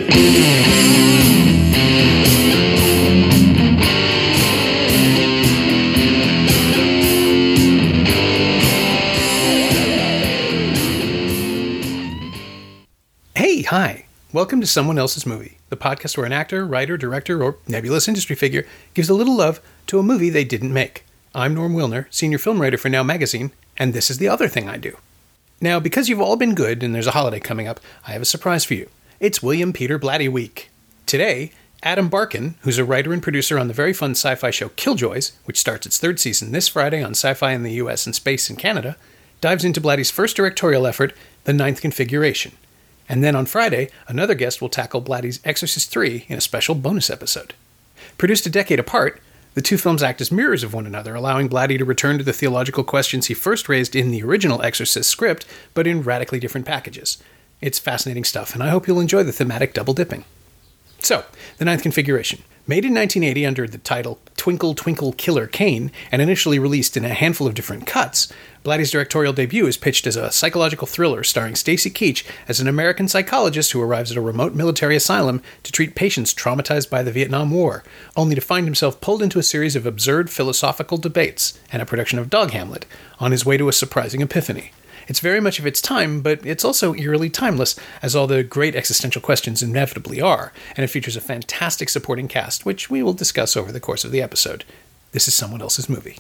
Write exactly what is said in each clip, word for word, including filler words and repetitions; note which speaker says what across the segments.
Speaker 1: Hey, hi. Welcome to Someone Else's Movie, the podcast where an actor, writer, director, or nebulous industry figure gives a little love to a movie they didn't make. I'm Norm Wilner, senior film writer for Now Magazine, and this is the other thing I do. Now, because you've all been good and there's a holiday coming up, I have a surprise for you. It's William Peter Blatty Week. Today, Adam Barkin, who's a writer and producer on the very fun sci-fi show Killjoys, which starts its third season this Friday on Sci-Fi in the U S and Space in Canada, dives into Blatty's first directorial effort, The Ninth Configuration. And then on Friday, another guest will tackle Blatty's Exorcist three in a special bonus episode. Produced a decade apart, the two films act as mirrors of one another, allowing Blatty to return to the theological questions he first raised in the original Exorcist script, but in radically different packages. It's fascinating stuff, and I hope you'll enjoy the thematic double-dipping. So, The Ninth Configuration. Made in nineteen eighty under the title Twinkle Twinkle Killer Kane, and initially released in a handful of different cuts, Blatty's directorial debut is pitched as a psychological thriller starring Stacy Keach as an American psychologist who arrives at a remote military asylum to treat patients traumatized by the Vietnam War, only to find himself pulled into a series of absurd philosophical debates and a production of Dog Hamlet on his way to a surprising epiphany. It's very much of its time, but it's also eerily timeless, as all the great existential questions inevitably are, and it features a fantastic supporting cast, which we will discuss over the course of the episode. This is Someone Else's Movie.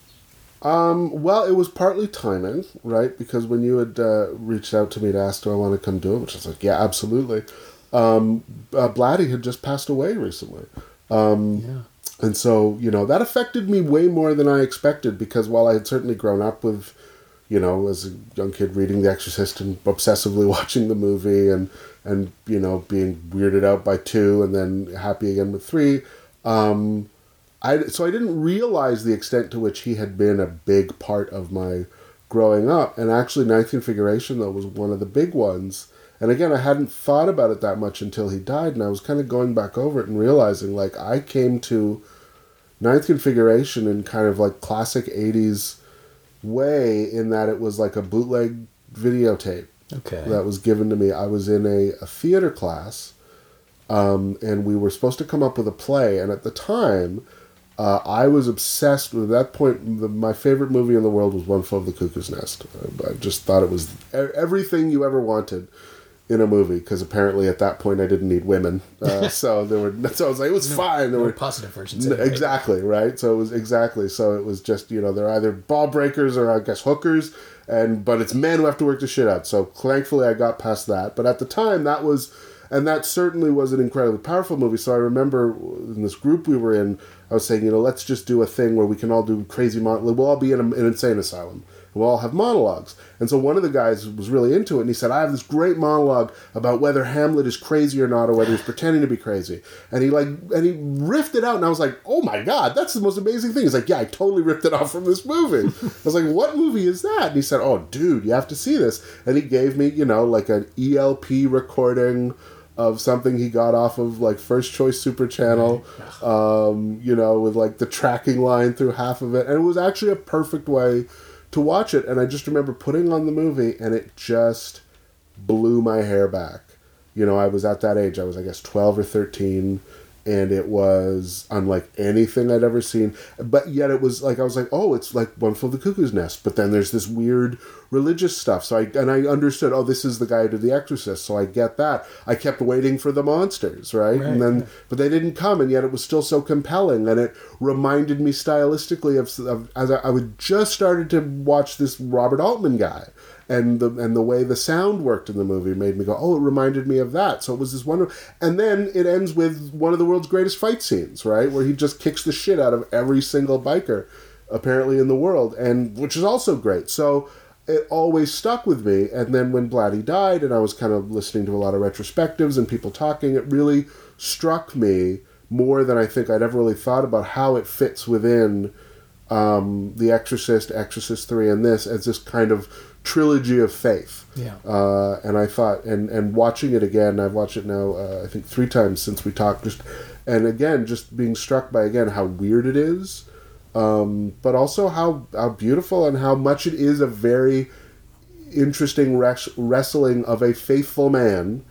Speaker 2: Um, well, it was partly timing, right? Because when you had uh, reached out to me to ask, do I want to come do it? Which I was like, yeah, absolutely. Um, uh, Blatty had just passed away recently. Um, yeah. And so, you know, that affected me way more than I expected, because while I had certainly grown up with, you know, as a young kid reading The Exorcist and obsessively watching the movie and, and you know, being weirded out by two and then happy again with three. Um, I, so I didn't realize the extent to which he had been a big part of my growing up. And actually, Ninth Configuration, though, was one of the big ones. And again, I hadn't thought about it that much until he died. And I was kind of going back over it and realizing, like, I came to Ninth Configuration in kind of like classic eighties way, in that it was like a bootleg videotape okay. that was given to me. I was in a, a theater class, um, and we were supposed to come up with a play. And at the time, uh, I was obsessed with, at that point, the, my favorite movie in the world was One Flew Over the Cuckoo's Nest. I, I just thought it was everything you ever wanted in a movie, because apparently at that point I didn't need women. Uh, so there were, so I was like, it was no, fine. There
Speaker 1: no
Speaker 2: were
Speaker 1: positive versions.
Speaker 2: N- exactly, right? So it was exactly, so it was just, you know, they're either ball breakers or I guess hookers, and, but it's men who have to work the shit out. So thankfully I got past that. But at the time that was, and that certainly was an incredibly powerful movie. So I remember in this group we were in, I was saying, you know, let's just do a thing where we can all do crazy, mon- we'll all be in a, an insane asylum. We'll all have monologues. And so one of the guys was really into it, and he said, I have this great monologue about whether Hamlet is crazy or not, or whether he's pretending to be crazy. And he like, and he riffed it out, and I was like, oh my God, that's the most amazing thing. He's like, yeah, I totally ripped it off from this movie. I was like, what movie is that? And he said, oh, dude, you have to see this. And he gave me, you know, like an E L P recording of something he got off of like First Choice Super Channel, um, you know, with like the tracking line through half of it. And it was actually a perfect way to watch it. And I just remember putting on the movie, and it just blew my hair back. You know, I was at that age, I was, I guess, twelve or thirteen, and it was unlike anything I'd ever seen. But yet it was like, I was like, oh, it's like One Flew Over the Cuckoo's Nest. But then there's this weird religious stuff. So I, and I understood, oh, this is the guy who did The Exorcist. So I get that. I kept waiting for the monsters, right? right and then, right. But they didn't come, and yet it was still so compelling. And it reminded me stylistically of, of as I, I would just started to watch this Robert Altman guy. And the and the way the sound worked in the movie made me go, oh, it reminded me of that. So it was this wonderful. And then it ends with one of the world's greatest fight scenes, right? Where he just kicks the shit out of every single biker, apparently, in the world, and which is also great. So it always stuck with me. And then when Blatty died, and I was kind of listening to a lot of retrospectives and people talking, it really struck me more than I think I'd ever really thought about how it fits within um, The Exorcist, Exorcist three, and this as this kind of trilogy of faith.
Speaker 1: Yeah.
Speaker 2: Uh, and I thought, and, and watching it again, I've watched it now, uh, I think three times since we talked, just, and again, just being struck by, again, how weird it is, um, but also how, how beautiful and how much it is a very interesting res- wrestling of a faithful man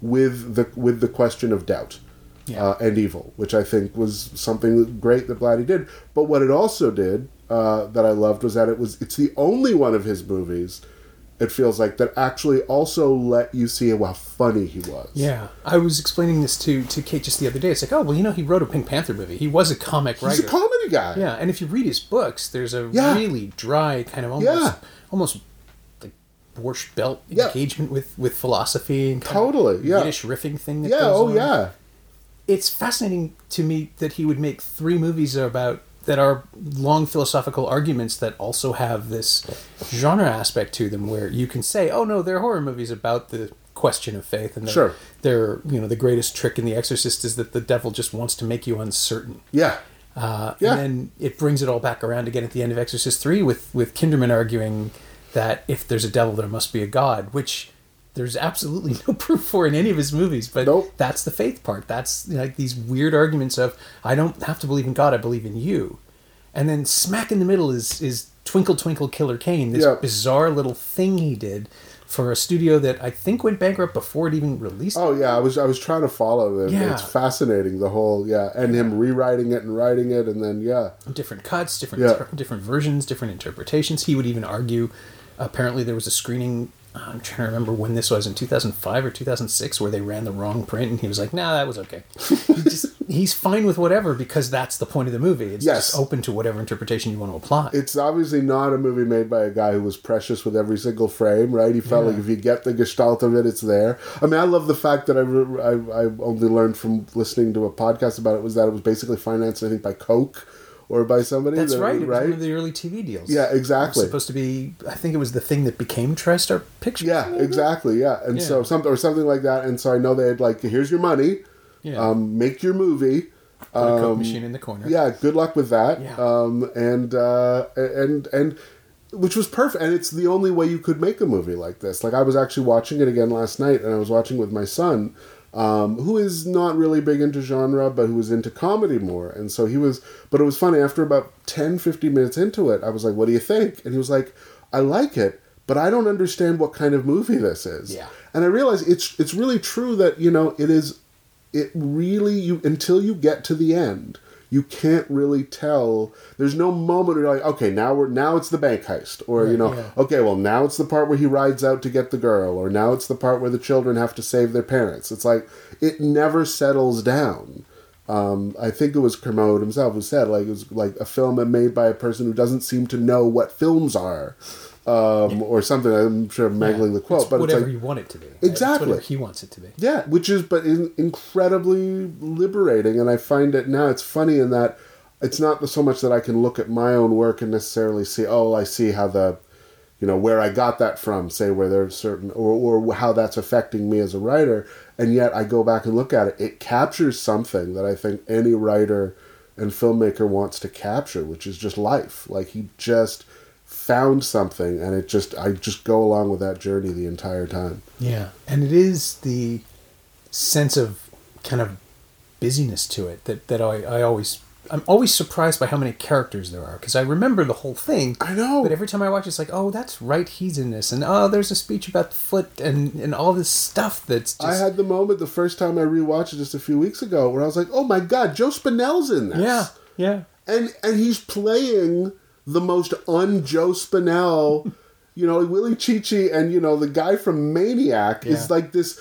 Speaker 2: with the with the question of doubt.
Speaker 1: Yeah.
Speaker 2: Uh, and evil, which I think was something great that Blatty did. But what it also did uh, that I loved was that it was it's the only one of his movies, it feels like, that actually also let you see how funny he was.
Speaker 1: Yeah. I was explaining this to, to Kate just the other day. It's like, oh, well, you know, he wrote a Pink Panther movie. He was a comic writer.
Speaker 2: He's a comedy guy.
Speaker 1: Yeah, and if you read his books, there's a
Speaker 2: Yeah.
Speaker 1: really dry kind of almost
Speaker 2: Yeah.
Speaker 1: almost like Borscht Belt
Speaker 2: Yeah.
Speaker 1: engagement with, with philosophy and kind
Speaker 2: Totally,
Speaker 1: of
Speaker 2: yeah.
Speaker 1: Yiddish riffing thing that
Speaker 2: Yeah,
Speaker 1: goes
Speaker 2: oh
Speaker 1: on.
Speaker 2: yeah.
Speaker 1: It's fascinating to me that he would make three movies about that are long philosophical arguments that also have this genre aspect to them, where you can say, "Oh no, they're horror movies about the question of faith," and they're,
Speaker 2: Sure.
Speaker 1: they're you know the greatest trick in The Exorcist is that the devil just wants to make you uncertain.
Speaker 2: Yeah.
Speaker 1: Uh,
Speaker 2: Yeah.
Speaker 1: And then it brings it all back around again at the end of Exorcist three with with Kinderman arguing that if there's a devil, there must be a God, which there's absolutely no proof for in any of his movies, but
Speaker 2: Nope.
Speaker 1: that's the faith part. That's, you know, like these weird arguments of, I don't have to believe in God, I believe in you. And then smack in the middle is is Twinkle Twinkle Killer Kane, this
Speaker 2: Yeah.
Speaker 1: bizarre little thing he did for a studio that I think went bankrupt before it even released.
Speaker 2: Oh yeah, I was I was trying to follow it.
Speaker 1: Yeah.
Speaker 2: It's fascinating, the whole yeah, and him rewriting it and writing it, and then yeah,
Speaker 1: Different cuts, different
Speaker 2: Yeah.
Speaker 1: different versions, different interpretations. He would even argue, apparently there was a screening, I'm trying to remember when this was, in two thousand five or two thousand six, where they ran the wrong print, and he was like, nah, that was okay. he just, he's fine with whatever, because that's the point of the movie. It's
Speaker 2: Yes.
Speaker 1: just open to whatever interpretation you want to apply.
Speaker 2: it's obviously not a movie made by a guy who was precious with every single frame, right? He felt
Speaker 1: Yeah.
Speaker 2: like if you get the gestalt of it, it's there. I mean, I love the fact that I, re- I I only learned from listening to a podcast about it was that it was basically financed, I think, by Coke or by somebody.
Speaker 1: That's
Speaker 2: that-
Speaker 1: right. It was
Speaker 2: right?
Speaker 1: one of the early T V deals.
Speaker 2: Yeah,
Speaker 1: It was
Speaker 2: exactly.
Speaker 1: supposed to be, I think it was the thing that became TriStar Pictures.
Speaker 2: Yeah,
Speaker 1: maybe?
Speaker 2: exactly. Yeah, and
Speaker 1: Yeah.
Speaker 2: so something or something like that. And so I know they had like, here's your money,
Speaker 1: Yeah.
Speaker 2: um, make your movie.
Speaker 1: Put a Coke
Speaker 2: um,
Speaker 1: machine in the corner.
Speaker 2: Yeah, good luck with that.
Speaker 1: Yeah.
Speaker 2: Um, and uh, and and which was perfect. And it's the only way you could make a movie like this. Like I was actually watching it again last night, and I was watching with my son, um, who is not really big into genre, but who was into comedy more. And so he was. But it was funny. After about ten, fifteen minutes into it, I was like, "What do you think?" And he was like, "I like it, but I don't understand what kind of movie this is."
Speaker 1: Yeah.
Speaker 2: And I realized it's it's really true that, you know, it is. It really, you until you get to the end, you can't really tell. There's no moment where you're like, okay, now we're now it's the bank heist, or you
Speaker 1: Right,
Speaker 2: know,
Speaker 1: yeah.
Speaker 2: okay, well now it's the part where he rides out to get the girl, or now it's the part where the children have to save their parents. It's like it never settles down. Um, I think it was Kermode himself who said like it was like a film made by a person who doesn't seem to know what films are, um, or something. I'm sure I'm mangling
Speaker 1: Yeah.
Speaker 2: the quote,
Speaker 1: It's
Speaker 2: but
Speaker 1: whatever
Speaker 2: it's like
Speaker 1: you want it to be. right? It's
Speaker 2: Exactly.
Speaker 1: whatever he wants it to be.
Speaker 2: yeah, which is but in, incredibly liberating, and I find it now. It's funny in that it's not so much that I can look at my own work and necessarily see, oh, I see how the, you know, where I got that from, say where there's certain, or or how that's affecting me as a writer, and yet I go back and look at it. It captures something that I think any writer and filmmaker wants to capture, which is just life. Like he just found something, and it just I just go along with that journey the entire time.
Speaker 1: Yeah, and it is the sense of kind of busyness to it that, that I, I always... I'm always surprised by how many characters there are, because I remember the whole thing.
Speaker 2: I know.
Speaker 1: But every time I watch it, it's like, oh, that's right, he's in this. And, oh, there's a speech about the foot and, and all this stuff that's just...
Speaker 2: I had the moment the first time I rewatched it just a few weeks ago where I was like, oh my god, Joe Spinell's in this.
Speaker 1: Yeah, yeah.
Speaker 2: And and he's playing the most un-Joe Spinell, you know, Willie Chi-Chi and, you know, the guy from Maniac is
Speaker 1: Yeah.
Speaker 2: like this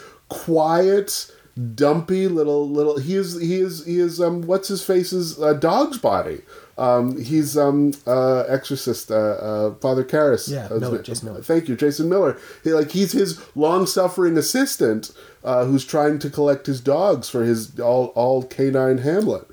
Speaker 2: quiet, dumpy little, little, he is, he is, he is, um, what's his face's uh, dog's body. Um, he's, um, uh, Exorcist, uh, uh, Father Karras.
Speaker 1: Yeah,
Speaker 2: Uh,
Speaker 1: Miller, Jason Miller.
Speaker 2: Thank you, Jason Miller. He, like, he's his long-suffering assistant, uh, who's trying to collect his dogs for his all, all canine Hamlet.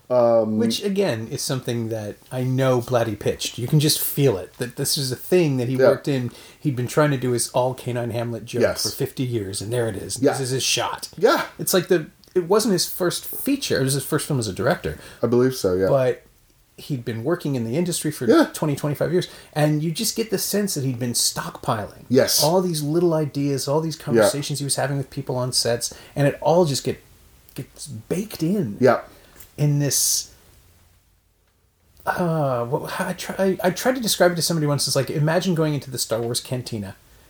Speaker 1: Which, again, is something that I know Blatty pitched. You can just feel it. That this is a thing that he
Speaker 2: Yeah.
Speaker 1: worked in. He'd been trying to do his all canine Hamlet joke
Speaker 2: Yes.
Speaker 1: for fifty years, and there it is.
Speaker 2: Yeah.
Speaker 1: This is his shot.
Speaker 2: Yeah,
Speaker 1: It's like the... It wasn't his first feature. It was his first film as a director.
Speaker 2: I believe so, yeah.
Speaker 1: But he'd been working in the industry for
Speaker 2: Yeah.
Speaker 1: twenty, twenty-five years. And you just get the sense that he'd been stockpiling.
Speaker 2: Yes.
Speaker 1: All these little ideas, all these conversations he was having with people on sets. And it all just get gets baked in.
Speaker 2: yeah.
Speaker 1: In this... Uh, what, how I, try, I, I tried to describe it to somebody once. It's like, imagine going into the Star Wars cantina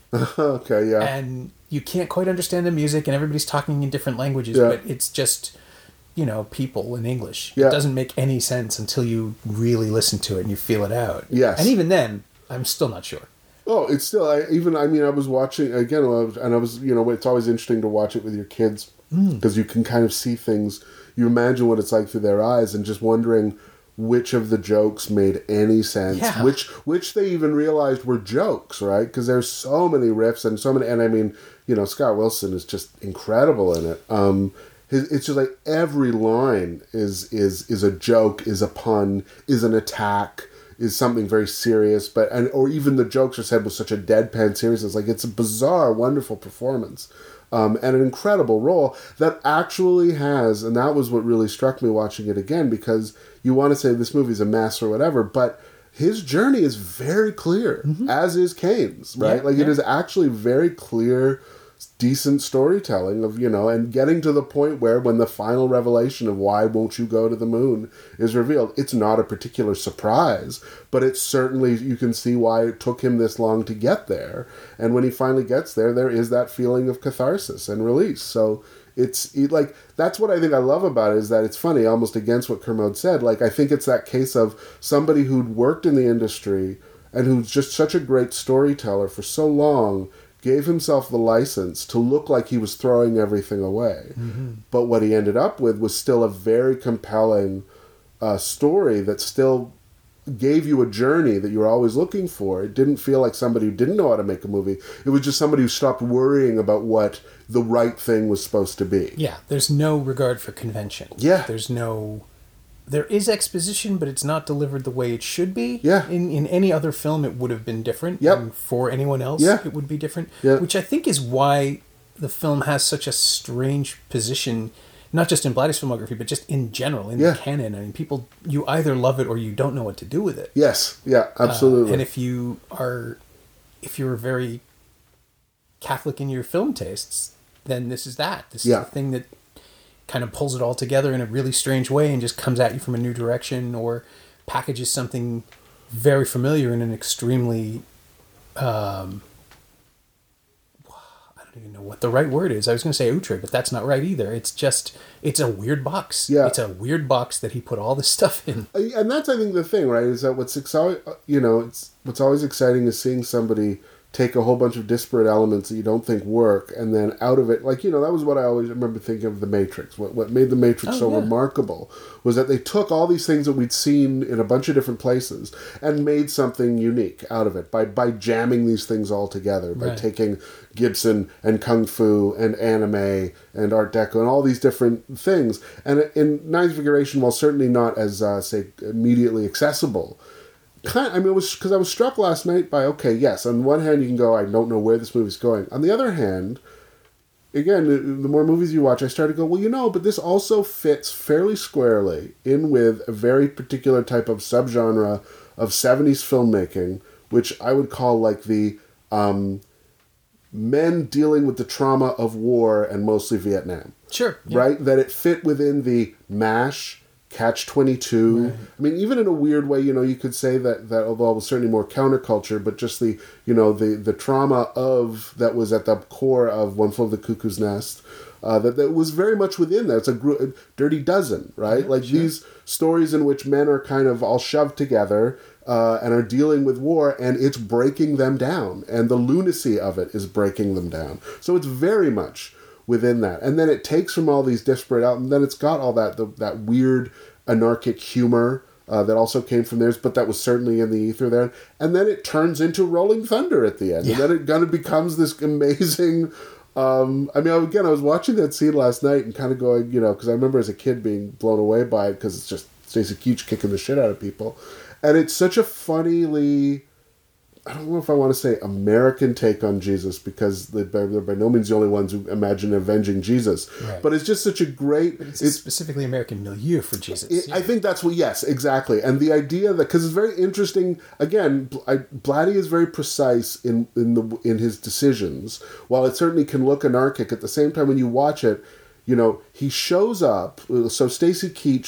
Speaker 2: Okay, yeah.
Speaker 1: And you can't quite understand the music, and everybody's talking in different languages,
Speaker 2: Yeah.
Speaker 1: but it's just, you know, people in English.
Speaker 2: Yeah.
Speaker 1: It doesn't make any sense until you really listen to it and you feel it out.
Speaker 2: Yes.
Speaker 1: And even then, I'm still not sure.
Speaker 2: Oh, it's still, I, even, I mean, I was watching, again, I was, and I was, you know, it's always interesting to watch it with your kids, because you can kind of see things, you imagine what it's like through their eyes, and just wondering which of the jokes made any sense,
Speaker 1: Yeah.
Speaker 2: which which they even realized were jokes, right? Because there's so many riffs, and so many, and I mean, you know, Scott Wilson is just incredible in it. Um, his, it's just like every line is is is a joke, is a pun, is an attack, is something very serious, but and or even the jokes are said with such a deadpan seriousness. Like, it's a bizarre, wonderful performance, um, and an incredible role that actually has, and that was what really struck me watching it again, because you want to say this movie's a mess or whatever, but his journey is very clear, mm-hmm. as is Kane's, right?
Speaker 1: Yeah,
Speaker 2: like
Speaker 1: yeah.
Speaker 2: It is actually very clear, decent storytelling of, you know, and getting to the point where when the final revelation of why won't you go to the moon is revealed, it's not a particular surprise, but it's certainly, you can see why it took him this long to get there. And when he finally gets there, there is that feeling of catharsis and release. So it's it, like, that's what I think I love about it, is that it's funny, almost against what Kermode said. Like, I think it's that case of somebody who'd worked in the industry and who's just such a great storyteller for so long, gave himself the license to look like he was throwing everything away. Mm-hmm. But what he ended up with was still a very compelling uh, story that still gave you a journey that you were always looking for. It didn't feel like somebody who didn't know how to make a movie. It was just somebody who stopped worrying about what the right thing was supposed to be.
Speaker 1: Yeah, there's no regard for convention.
Speaker 2: Yeah.
Speaker 1: There's no... There is exposition, but it's not delivered the way it should be.
Speaker 2: Yeah.
Speaker 1: In in any other film, it would have been different.
Speaker 2: Yep.
Speaker 1: And for anyone else,
Speaker 2: Yeah.
Speaker 1: it would be different.
Speaker 2: Yeah.
Speaker 1: Which I think is why the film has such a strange position, not just in Blatty's filmography, but just in general, in
Speaker 2: Yeah.
Speaker 1: the canon. I mean, people, you either love it or you don't know what to do with it.
Speaker 2: Yes. Yeah, absolutely.
Speaker 1: Uh, and if you are, if you're very Catholic in your film tastes, then this is that. This
Speaker 2: Yeah.
Speaker 1: is the thing that kind of pulls it all together in a really strange way and just comes at you from a new direction, or packages something very familiar in an extremely, um, I don't even know what the right word is. I was going to say outre, but that's not right either. It's just, it's a weird box.
Speaker 2: Yeah.
Speaker 1: It's a weird box that he put all this stuff in.
Speaker 2: And that's, I think, the thing, right? Is that what's exciting, you know, it's what's always exciting is seeing somebody take a whole bunch of disparate elements that you don't think work, and then out of it, like, you know, that was what I always remember thinking of The Matrix. What what made The Matrix
Speaker 1: Oh,
Speaker 2: so
Speaker 1: yeah.
Speaker 2: remarkable was that they took all these things that we'd seen in a bunch of different places and made something unique out of it by by jamming these things all together, by
Speaker 1: Right.
Speaker 2: taking Gibson and Kung Fu and anime and Art Deco and all these different things. And in Ninth Figuration, while certainly not as, uh, say, immediately accessible, kind I mean, it was because I was struck last night by, okay, yes, on one hand you can go, I don't know where this movie's going. On the other hand, again, the, the more movies you watch, I started to go, well, you know, but this also fits fairly squarely in with a very particular type of subgenre of seventies filmmaking, which I would call like the um, men dealing with the trauma of war and mostly Vietnam.
Speaker 1: Sure. yeah.
Speaker 2: Right? That it fit within the MASH, Catch twenty-two.
Speaker 1: Right.
Speaker 2: I mean, even in a weird way, you know, you could say that, that although it was certainly more counterculture, but just the, you know, the, the trauma of, that was at the core of One Flew Over the Cuckoo's Nest, uh, that, that was very much within there. It's a gr- Dirty Dozen, right?
Speaker 1: Yeah,
Speaker 2: like
Speaker 1: sure.
Speaker 2: these stories in which men are kind of all shoved together uh, and are dealing with war, and it's breaking them down. And the lunacy of it is breaking them down. So it's very much within that. And then it takes from all these disparate out, and then it's got all that the, that weird anarchic humor uh, that also came from theirs, but that was certainly in the ether there. And then it turns into Rolling Thunder at the end.
Speaker 1: Yeah.
Speaker 2: And then it kind of becomes this amazing... Um, I mean, again, I was watching that scene last night and kind of going, you know, because I remember as a kid being blown away by it, because it's just Stacey Keach kicking the shit out of people. And it's such a funnily... I don't know if I want to say American take on Jesus, because they're by, they're by no means the only ones who imagine avenging Jesus.
Speaker 1: Right.
Speaker 2: But it's just such a great...
Speaker 1: It's a specifically American milieu for Jesus.
Speaker 2: It,
Speaker 1: yeah.
Speaker 2: I think that's what, yes, exactly. And the idea that, because it's very interesting, again, Bl- I, Blatty is very precise in, in the in his decisions. While it certainly can look anarchic, at the same time when you watch it, you know, he shows up, so Stacey Keach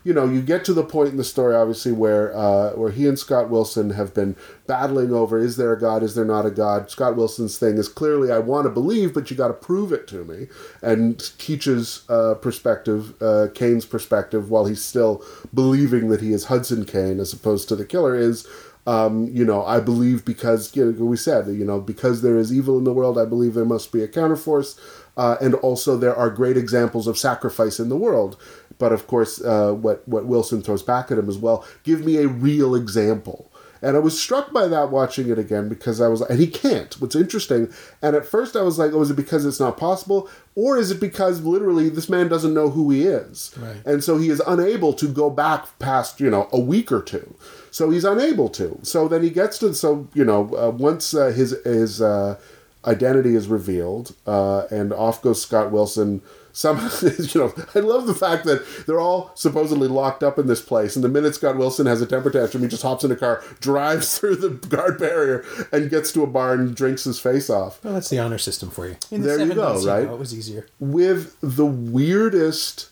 Speaker 2: you know, you get to the point in the story, obviously, where uh, where he and Scott Wilson have been battling over, is there a God, is there not a God? Scott Wilson's thing is clearly, I want to believe, but you got to prove it to me. And Keach's uh, perspective, uh, Kane's perspective, while he's still believing that he is Hudson Kane as opposed to the killer, is, um, you know, I believe because, you know, we said, you know, because there is evil in the world, I believe there must be a counterforce. Uh, and also there are great examples of sacrifice in the world. But of course, uh, what, what Wilson throws back at him as well, give me a real example. And I was struck by that watching it again because I was, and he can't, what's interesting. And at first I was like, oh, is it because it's not possible? Or is it because literally this man doesn't know who he is?
Speaker 1: Right.
Speaker 2: And so he is unable to go back past, you know, a week or two. So he's unable to. So then he gets to, so, you know, uh, once uh, his, his uh, identity is revealed uh, and off goes Scott Wilson. Some, you know, I love the fact that they're all supposedly locked up in this place, and the minute Scott Wilson has a temper tantrum, he just hops in a car, drives through the guard barrier, and gets to a bar and drinks his face off.
Speaker 1: Well, that's the honor system for you. In the
Speaker 2: there you go,
Speaker 1: seventies,
Speaker 2: right?
Speaker 1: You know, it was easier.
Speaker 2: With the weirdest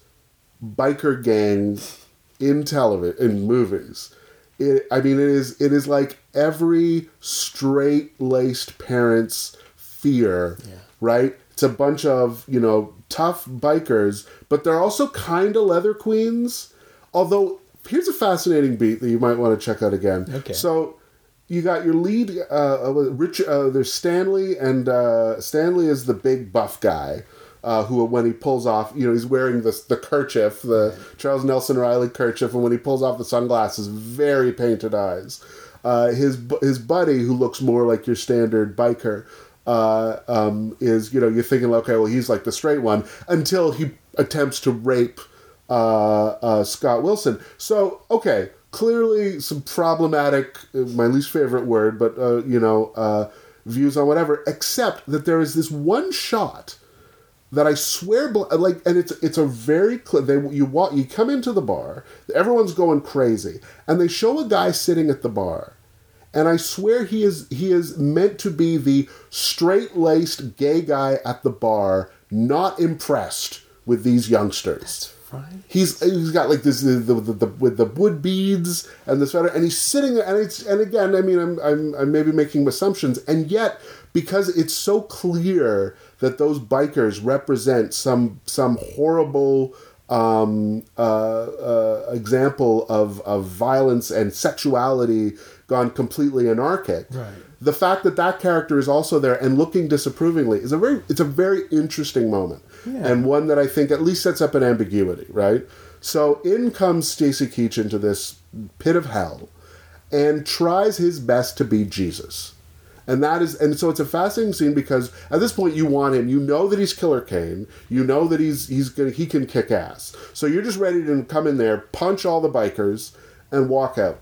Speaker 2: biker gang in television, in movies. It, I mean, it is it is like every straight-laced parent's fear,
Speaker 1: yeah.
Speaker 2: right? It's a bunch of, you know, tough bikers, but they're also kind of leather queens. Although, here's a fascinating beat that you might want to check out again.
Speaker 1: Okay.
Speaker 2: So, you got your lead, uh, Rich, uh, there's Stanley, and uh, Stanley is the big buff guy, uh, who, when he pulls off, you know, he's wearing the, the kerchief, the Charles Nelson Riley kerchief, and when he pulls off the sunglasses, very painted eyes. Uh, his his buddy, who looks more like your standard biker, Uh, um, is, you know, you're thinking, okay, well, he's like the straight one, until he attempts to rape uh, uh, Scott Wilson. So, okay, clearly some problematic, my least favorite word, but, uh, you know, uh, views on whatever, except that there is this one shot that I swear, like, and it's it's a very clear, they, you walk, you come into the bar, everyone's going crazy, and they show a guy sitting at the bar. And I swear he is he is meant to be the straight-laced gay guy at the bar, not impressed with these youngsters.
Speaker 1: That's right.
Speaker 2: He's he's got like this the, the, the, the with the wood beads and the sweater, and he's sitting there, and it's and again, I mean, I'm I'm I'm maybe making assumptions, and yet because it's so clear that those bikers represent some some horrible um, uh, uh, example of of violence and sexuality gone completely anarchic.
Speaker 1: Right.
Speaker 2: The fact that that character is also there and looking disapprovingly is a very it's a very interesting moment,
Speaker 1: yeah.
Speaker 2: and one that I think at least sets up an ambiguity, right? So in comes Stacy Keach into this pit of hell, and tries his best to be Jesus, and that is and so it's a fascinating scene because at this point you want him, you know that he's Killer Kane, you know that he's he's gonna he can kick ass, so you're just ready to come in there, punch all the bikers, and walk out.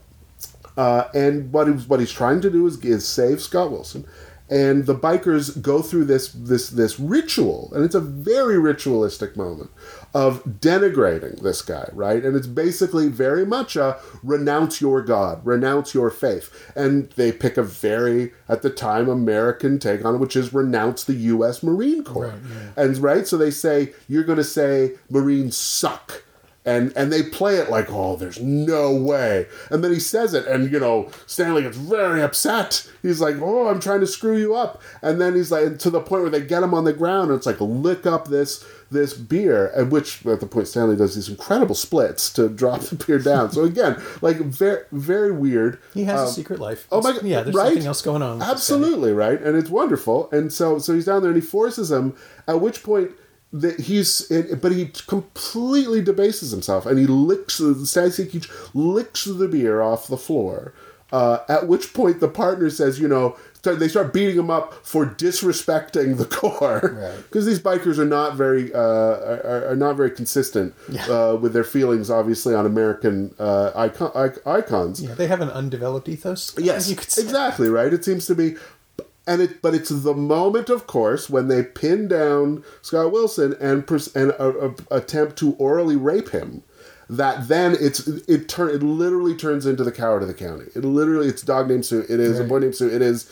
Speaker 2: Uh, and what he's, what he's trying to do is, is save Scott Wilson. And the bikers go through this, this, this ritual, and it's a very ritualistic moment, of denigrating this guy, right? And it's basically very much a renounce your God, renounce your faith. And they pick a very, at the time, American take on it, which is renounce the U S Marine Corps.
Speaker 1: Right, yeah.
Speaker 2: And right, so they say, you're going to say Marines suck. And and they play it like, oh, there's no way. And then he says it, and, you know, Stanley gets very upset. He's like, oh, I'm trying to screw you up. And then he's like, to the point where they get him on the ground, and it's like, lick up this this beer. At which, at the point, Stanley does these incredible splits to drop the beer down. So again, like, very, very weird.
Speaker 1: He has
Speaker 2: um,
Speaker 1: a secret life.
Speaker 2: Oh my God,
Speaker 1: yeah, there's
Speaker 2: right?
Speaker 1: something else going on. with
Speaker 2: Absolutely, right? And it's wonderful. And so, so he's down there, and he forces him, at which point, that he's, but he completely debases himself, and he licks, Stacy Keach licks the beer off the floor. Uh, at which point the partner says, you know, they start beating him up for disrespecting the Corps, because
Speaker 1: right.
Speaker 2: these bikers are not very, uh, are, are not very consistent
Speaker 1: yeah.
Speaker 2: uh, with their feelings, obviously, on American uh, icon, icons.
Speaker 1: Yeah, they have an undeveloped ethos.
Speaker 2: Yes,
Speaker 1: you could say.
Speaker 2: Exactly, right. It seems to be. And it, but it's the moment, of course, when they pin down Scott Wilson and pers- and uh, uh, attempt to orally rape him, that then it's it turn it literally turns into The Coward of the County. It literally it's Dog Named Sue. It is right. A Boy Named Sue. It is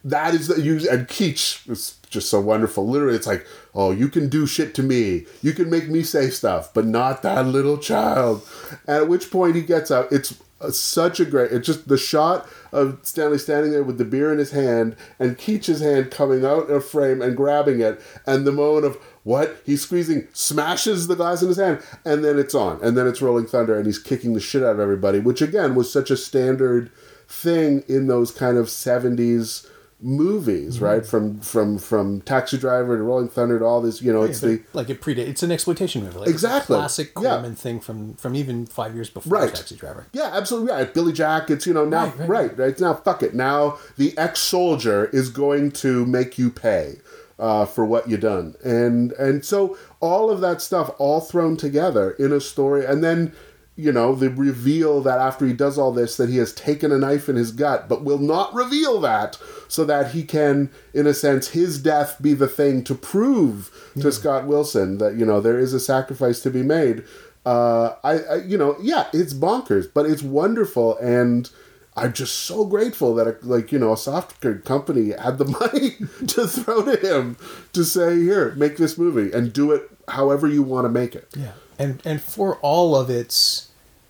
Speaker 2: that is the you and Keach is just so wonderful. Literally, it's like, oh, you can do shit to me, you can make me say stuff, but not that little child. At which point he gets up. It's uh, such a great. It's just the shot of Stanley standing there with the beer in his hand and Keach's hand coming out of frame and grabbing it, and the moment of what he's squeezing, smashes the glass in his hand, and then it's on, and then it's Rolling Thunder, and he's kicking the shit out of everybody, which again was such a standard thing in those kind of seventies movies, mm-hmm. right? From from from Taxi Driver to Rolling Thunder to all this, you know,
Speaker 1: right,
Speaker 2: it's the
Speaker 1: like it predate. It's an exploitation movie, like
Speaker 2: exactly
Speaker 1: it's a classic Corman
Speaker 2: yeah.
Speaker 1: thing from from even five years before
Speaker 2: right.
Speaker 1: Taxi Driver.
Speaker 2: Yeah, absolutely right. Billy Jack. It's you know now right, right, right, right. Now fuck it. Now the ex-soldier is going to make you pay uh, for what you done, and and so all of that stuff all thrown together in a story, and then. You know, the reveal that after he does all this, that he has taken a knife in his gut, but will not reveal that, so that he can, in a sense, his death be the thing to prove yeah. to Scott Wilson that, you know, there is a sacrifice to be made. Uh, I, I, you know, yeah, it's bonkers, but it's wonderful, and I'm just so grateful that, a, like, you know, a software company had the money to throw to him to say, here, make this movie, and do it however you want to make it.
Speaker 1: Yeah. And and for all of its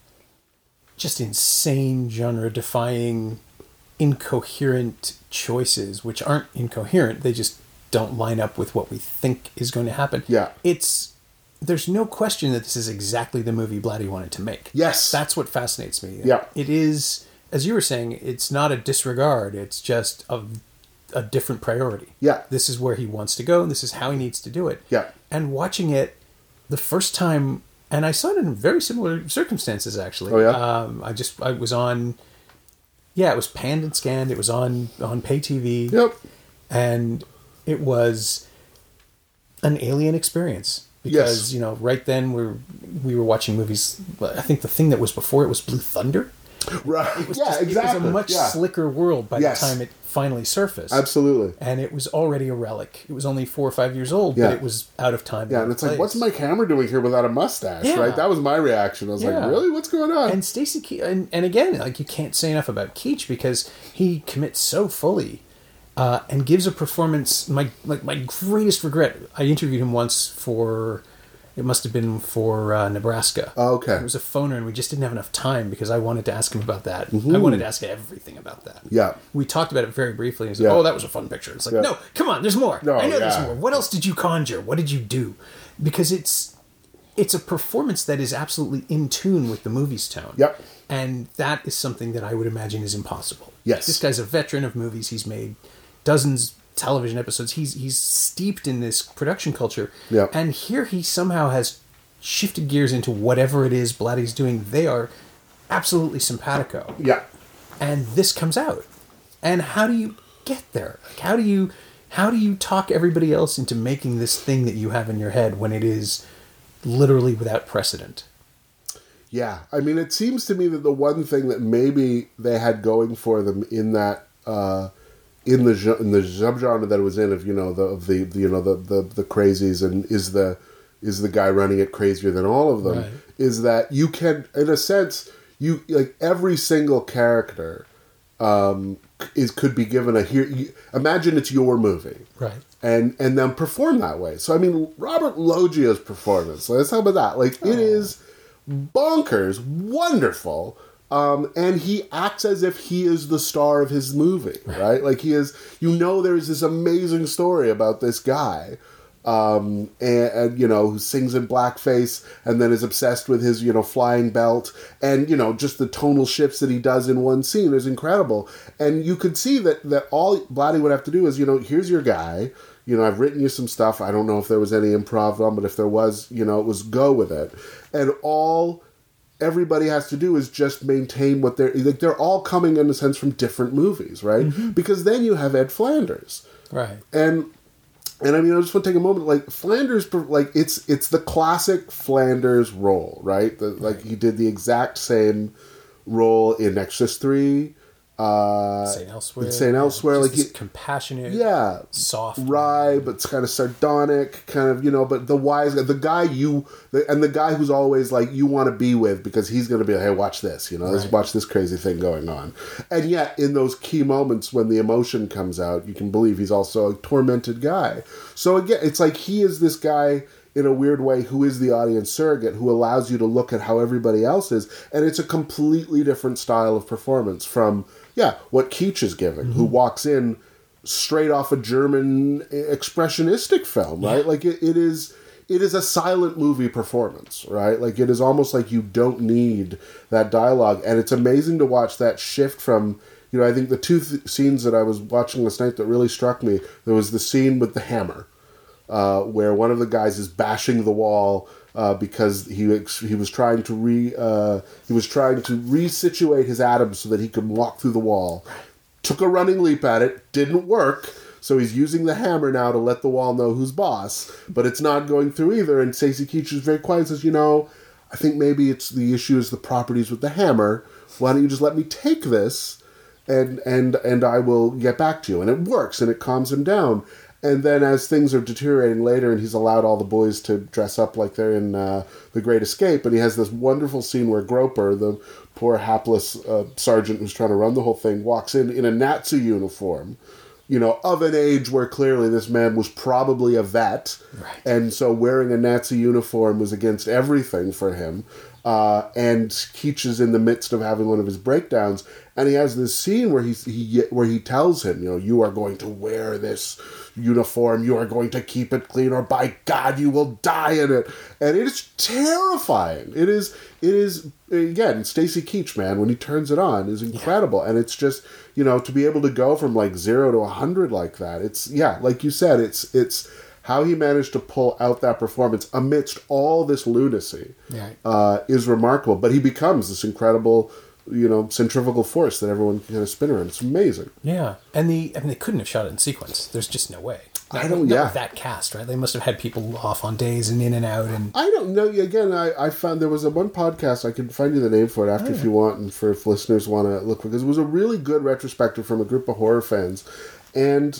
Speaker 1: just insane genre-defying, incoherent choices, which aren't incoherent, they just don't line up with what we think is going to happen.
Speaker 2: Yeah.
Speaker 1: It's there's no question that this is exactly the movie Blatty wanted to make.
Speaker 2: Yes.
Speaker 1: That's what fascinates me.
Speaker 2: Yeah.
Speaker 1: It is, as you were saying, it's not a disregard, it's just a, a different priority.
Speaker 2: Yeah.
Speaker 1: This is where he wants to go, and this is how he needs to do it.
Speaker 2: Yeah.
Speaker 1: And watching it the first time, and I saw it in very similar circumstances, actually.
Speaker 2: Oh, yeah?
Speaker 1: Um, I just, I was on, yeah, it was panned and scanned. It was on, on pay T V.
Speaker 2: Yep.
Speaker 1: And it was an alien experience. Because,
Speaker 2: yes.
Speaker 1: you know, right then we're, we were watching movies. I think the thing that was before it was Blue Thunder.
Speaker 2: Right.
Speaker 1: It was
Speaker 2: yeah,
Speaker 1: just,
Speaker 2: exactly.
Speaker 1: It was a much
Speaker 2: yeah.
Speaker 1: slicker world by yes. the time it finally surfaced.
Speaker 2: Absolutely.
Speaker 1: And it was already a relic. It was only four or five years old,
Speaker 2: yeah.
Speaker 1: but it was out of time.
Speaker 2: Yeah, and it's place. Like, what's Mike Hammer doing here without a mustache,
Speaker 1: yeah.
Speaker 2: right? That was my reaction. I was yeah. like, really? What's going on?
Speaker 1: And Stacy Ke- and, and again, like, you can't say enough about Keach because he commits so fully uh, and gives a performance. My like my greatest regret, I interviewed him once for... It must have been for uh, Nebraska.
Speaker 2: Oh, okay.
Speaker 1: It was a phoner, and we just didn't have enough time because I wanted to ask him about that.
Speaker 2: Mm-hmm.
Speaker 1: I wanted to ask everything about that.
Speaker 2: Yeah.
Speaker 1: We talked about it very briefly, and he said,
Speaker 2: yeah.
Speaker 1: oh, that was a fun picture. It's like, yeah. no, come on, there's more.
Speaker 2: No,
Speaker 1: I know
Speaker 2: yeah.
Speaker 1: there's more. What else did you conjure? What did you do? Because it's it's a performance that is absolutely in tune with the movie's tone.
Speaker 2: Yep.
Speaker 1: And that is something that I would imagine is impossible.
Speaker 2: Yes.
Speaker 1: This guy's a veteran of movies. He's made dozens television episodes. He's he's steeped in this production culture.
Speaker 2: Yep.
Speaker 1: And here he somehow has shifted gears into whatever it is Blatty's doing. They are absolutely simpatico.
Speaker 2: Yeah.
Speaker 1: And this comes out. And how do you get there? Like, how do you how do you talk everybody else into making this thing that you have in your head when it is literally without precedent?
Speaker 2: Yeah. I mean, it seems to me that the one thing that maybe they had going for them in that uh, in the in the subgenre that it was in of, you know, the of the, the you know the, the the crazies and is the is the guy running it crazier than all of them, right. is that you can, in a sense, you like every single character um, is could be given a here. You, imagine it's your movie,
Speaker 1: right?
Speaker 2: And and then perform that way. So I mean, Robert Loggia's performance. Let's talk about that. Like oh. it is bonkers, wonderful. Um, and he acts as if he is the star of his movie, right? right? Like he is. You know, there's this amazing story about this guy. Um, and, and, you know, who sings in blackface and then is obsessed with his, you know, flying belt and, you know, just the tonal shifts that he does in one scene is incredible. And you could see that, that all Blatty would have to do is, you know, here's your guy, you know, I've written you some stuff. I don't know if there was any improv on, but if there was, you know, it was go with it. And all everybody has to do is just maintain what they're, like, they're all coming in a sense from different movies, right? Mm-hmm. Because then you have Ed Flanders.
Speaker 1: Right.
Speaker 2: And, And I mean, I just want to take a moment. Like Flanders, like it's it's the classic Flanders role, right? The, like he did the exact same role in Exorcist three, Uh,
Speaker 1: Saint Elsewhere.
Speaker 2: Saint Elsewhere,
Speaker 1: Just
Speaker 2: like
Speaker 1: this
Speaker 2: he,
Speaker 1: compassionate,
Speaker 2: yeah,
Speaker 1: soft,
Speaker 2: wry, but it's kind of sardonic, kind of, you know. But the wise guy, the guy you, the, and the guy who's always like you want to be with because he's going to be like, hey, watch this, you know, let's
Speaker 1: Right.
Speaker 2: watch this crazy thing going on. And yet, in those key moments when the emotion comes out, you can believe he's also a tormented guy. So again, it's like he is this guy in a weird way who is the audience surrogate who allows you to look at how everybody else is, and it's a completely different style of performance from yeah what Keach is giving, mm-hmm. who walks in straight off a German expressionistic film, right? Yeah. Like it, it is it is a silent movie performance, right? Like it is almost like you don't need that dialogue, and it's amazing to watch that shift from, you know, I think the two th- scenes that I was watching this night that really struck me, there was the scene with the hammer, Uh, where one of the guys is bashing the wall uh, because he he was trying to re uh, he was trying to resituate his atoms so that he could walk through the wall. Took a running leap at it, didn't work. So he's using the hammer now to let the wall know who's boss, but it's not going through either. And Stacy Keach is very quiet and says, "You know, I think maybe it's the issue is the properties with the hammer. Why don't you just let me take this, and and and I will get back to you." And it works, and it calms him down. And then as things are deteriorating later and he's allowed all the boys to dress up like they're in uh, The Great Escape, and he has this wonderful scene where Groper, the poor hapless uh, sergeant who's trying to run the whole thing, walks in in a Nazi uniform, you know, of an age where clearly this man was probably a vet.
Speaker 1: Right. And
Speaker 2: so wearing a Nazi uniform was against everything for him. Uh, and Keach is in the midst of having one of his breakdowns, and he has this scene where he, he where he tells him, you know, you are going to wear this uniform, you are going to keep it clean, or by God, you will die in it. And it is terrifying. It is, it is again, Stacy Keach, man, when he turns it on, is incredible. Yeah. And it's just, you know, to be able to go from like zero to a hundred like that. It's yeah, like you said, it's it's. How he managed to pull out that performance amidst all this lunacy yeah. uh, is remarkable. But he becomes this incredible, you know, centrifugal force that everyone can kind of spin around. It's amazing.
Speaker 1: Yeah, and the I mean, they couldn't have shot it in sequence. There's just no way. Not,
Speaker 2: I don't.
Speaker 1: not
Speaker 2: Yeah,
Speaker 1: with that cast, right? They must have had people off on days and in and out. And
Speaker 2: I don't know. Again, I, I found there was a one podcast. I can find you the name for it after oh, yeah. if you want, and for if listeners want to look, because it was a really good retrospective from a group of horror fans, and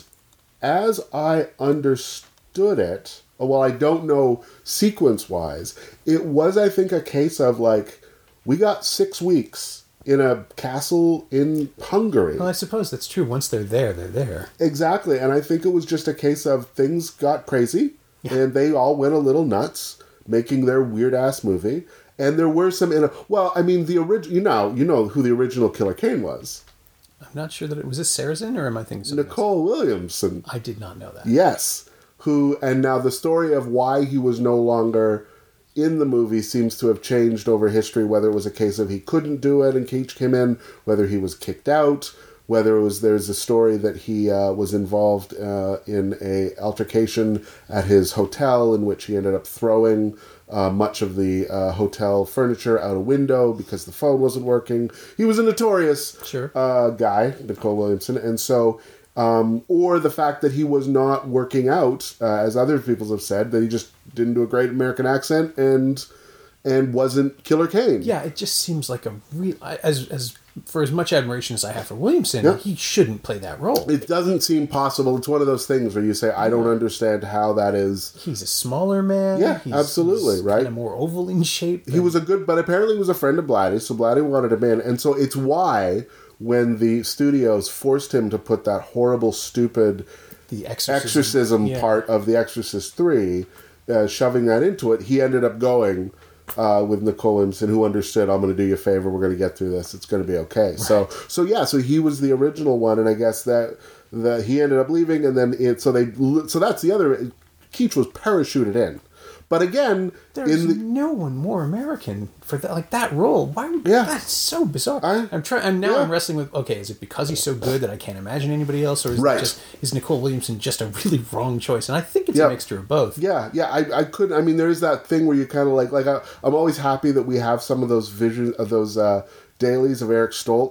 Speaker 2: as I understood. Stood it, well, I don't know sequence-wise, it was, I think, a case of, like, we got six weeks in a castle in Hungary.
Speaker 1: Well, I suppose that's true. Once they're there, they're there.
Speaker 2: Exactly, and I think it was just a case of things got crazy, yeah. and they all went a little nuts, making their weird-ass movie, and there were some, in a, well, I mean, the original, you know, you know who the original Killer Kane was.
Speaker 1: I'm not sure that it was a Saracen, or am I thinking something
Speaker 2: Nicole
Speaker 1: else?
Speaker 2: Williamson.
Speaker 1: I did not know that.
Speaker 2: Yes. Who, and now the story of why he was no longer in the movie seems to have changed over history, whether it was a case of he couldn't do it and Keach came in, whether he was kicked out, whether it was, there's a story that he uh, was involved uh, in a altercation at his hotel in which he ended up throwing uh, much of the uh, hotel furniture out a window because the phone wasn't working. He was a notorious
Speaker 1: sure.
Speaker 2: uh, guy, Nicole Williamson, and so... Um, or the fact that he was not working out, uh, as other people have said, that he just didn't do a great American accent and and wasn't Killer Kane.
Speaker 1: Yeah, it just seems like a real as as for as much admiration as I have for Williamson,
Speaker 2: yeah.
Speaker 1: he shouldn't play that role.
Speaker 2: It doesn't seem possible. It's one of those things where you say, I don't understand how that is.
Speaker 1: He's a smaller man.
Speaker 2: Yeah,
Speaker 1: he's,
Speaker 2: absolutely,
Speaker 1: he's
Speaker 2: right?
Speaker 1: Kind of more oval in shape.
Speaker 2: He was a good, but apparently he was a friend of Blatty's, so Blatty wanted him in, and so it's why. When the studios forced him to put that horrible, stupid
Speaker 1: the exorcism,
Speaker 2: exorcism
Speaker 1: yeah.
Speaker 2: part of The Exorcist three, uh, shoving that into it, he ended up going uh, with Nicole Williamson, who understood, I'm going to do you a favor, we're going to get through this, it's going to be okay. Right. So, so yeah, so he was the original one, and I guess that that he ended up leaving, and then it, so they, so that's the other, Keach was parachuted in. But again,
Speaker 1: there's
Speaker 2: in the,
Speaker 1: no one more American for that, like that role. Why would
Speaker 2: yeah.
Speaker 1: that's so bizarre?
Speaker 2: I,
Speaker 1: I'm trying. I'm now
Speaker 2: yeah.
Speaker 1: I'm wrestling with. Okay, is it because he's so good that I can't imagine anybody else, or is
Speaker 2: right.
Speaker 1: it just is Nicole Williamson just a really wrong choice? And I think it's
Speaker 2: yep.
Speaker 1: a mixture of both.
Speaker 2: Yeah, yeah. I, I couldn't. I mean, there is that thing where you kind of like like I, I'm always happy that we have some of those vision of those uh, dailies of Eric Stoltz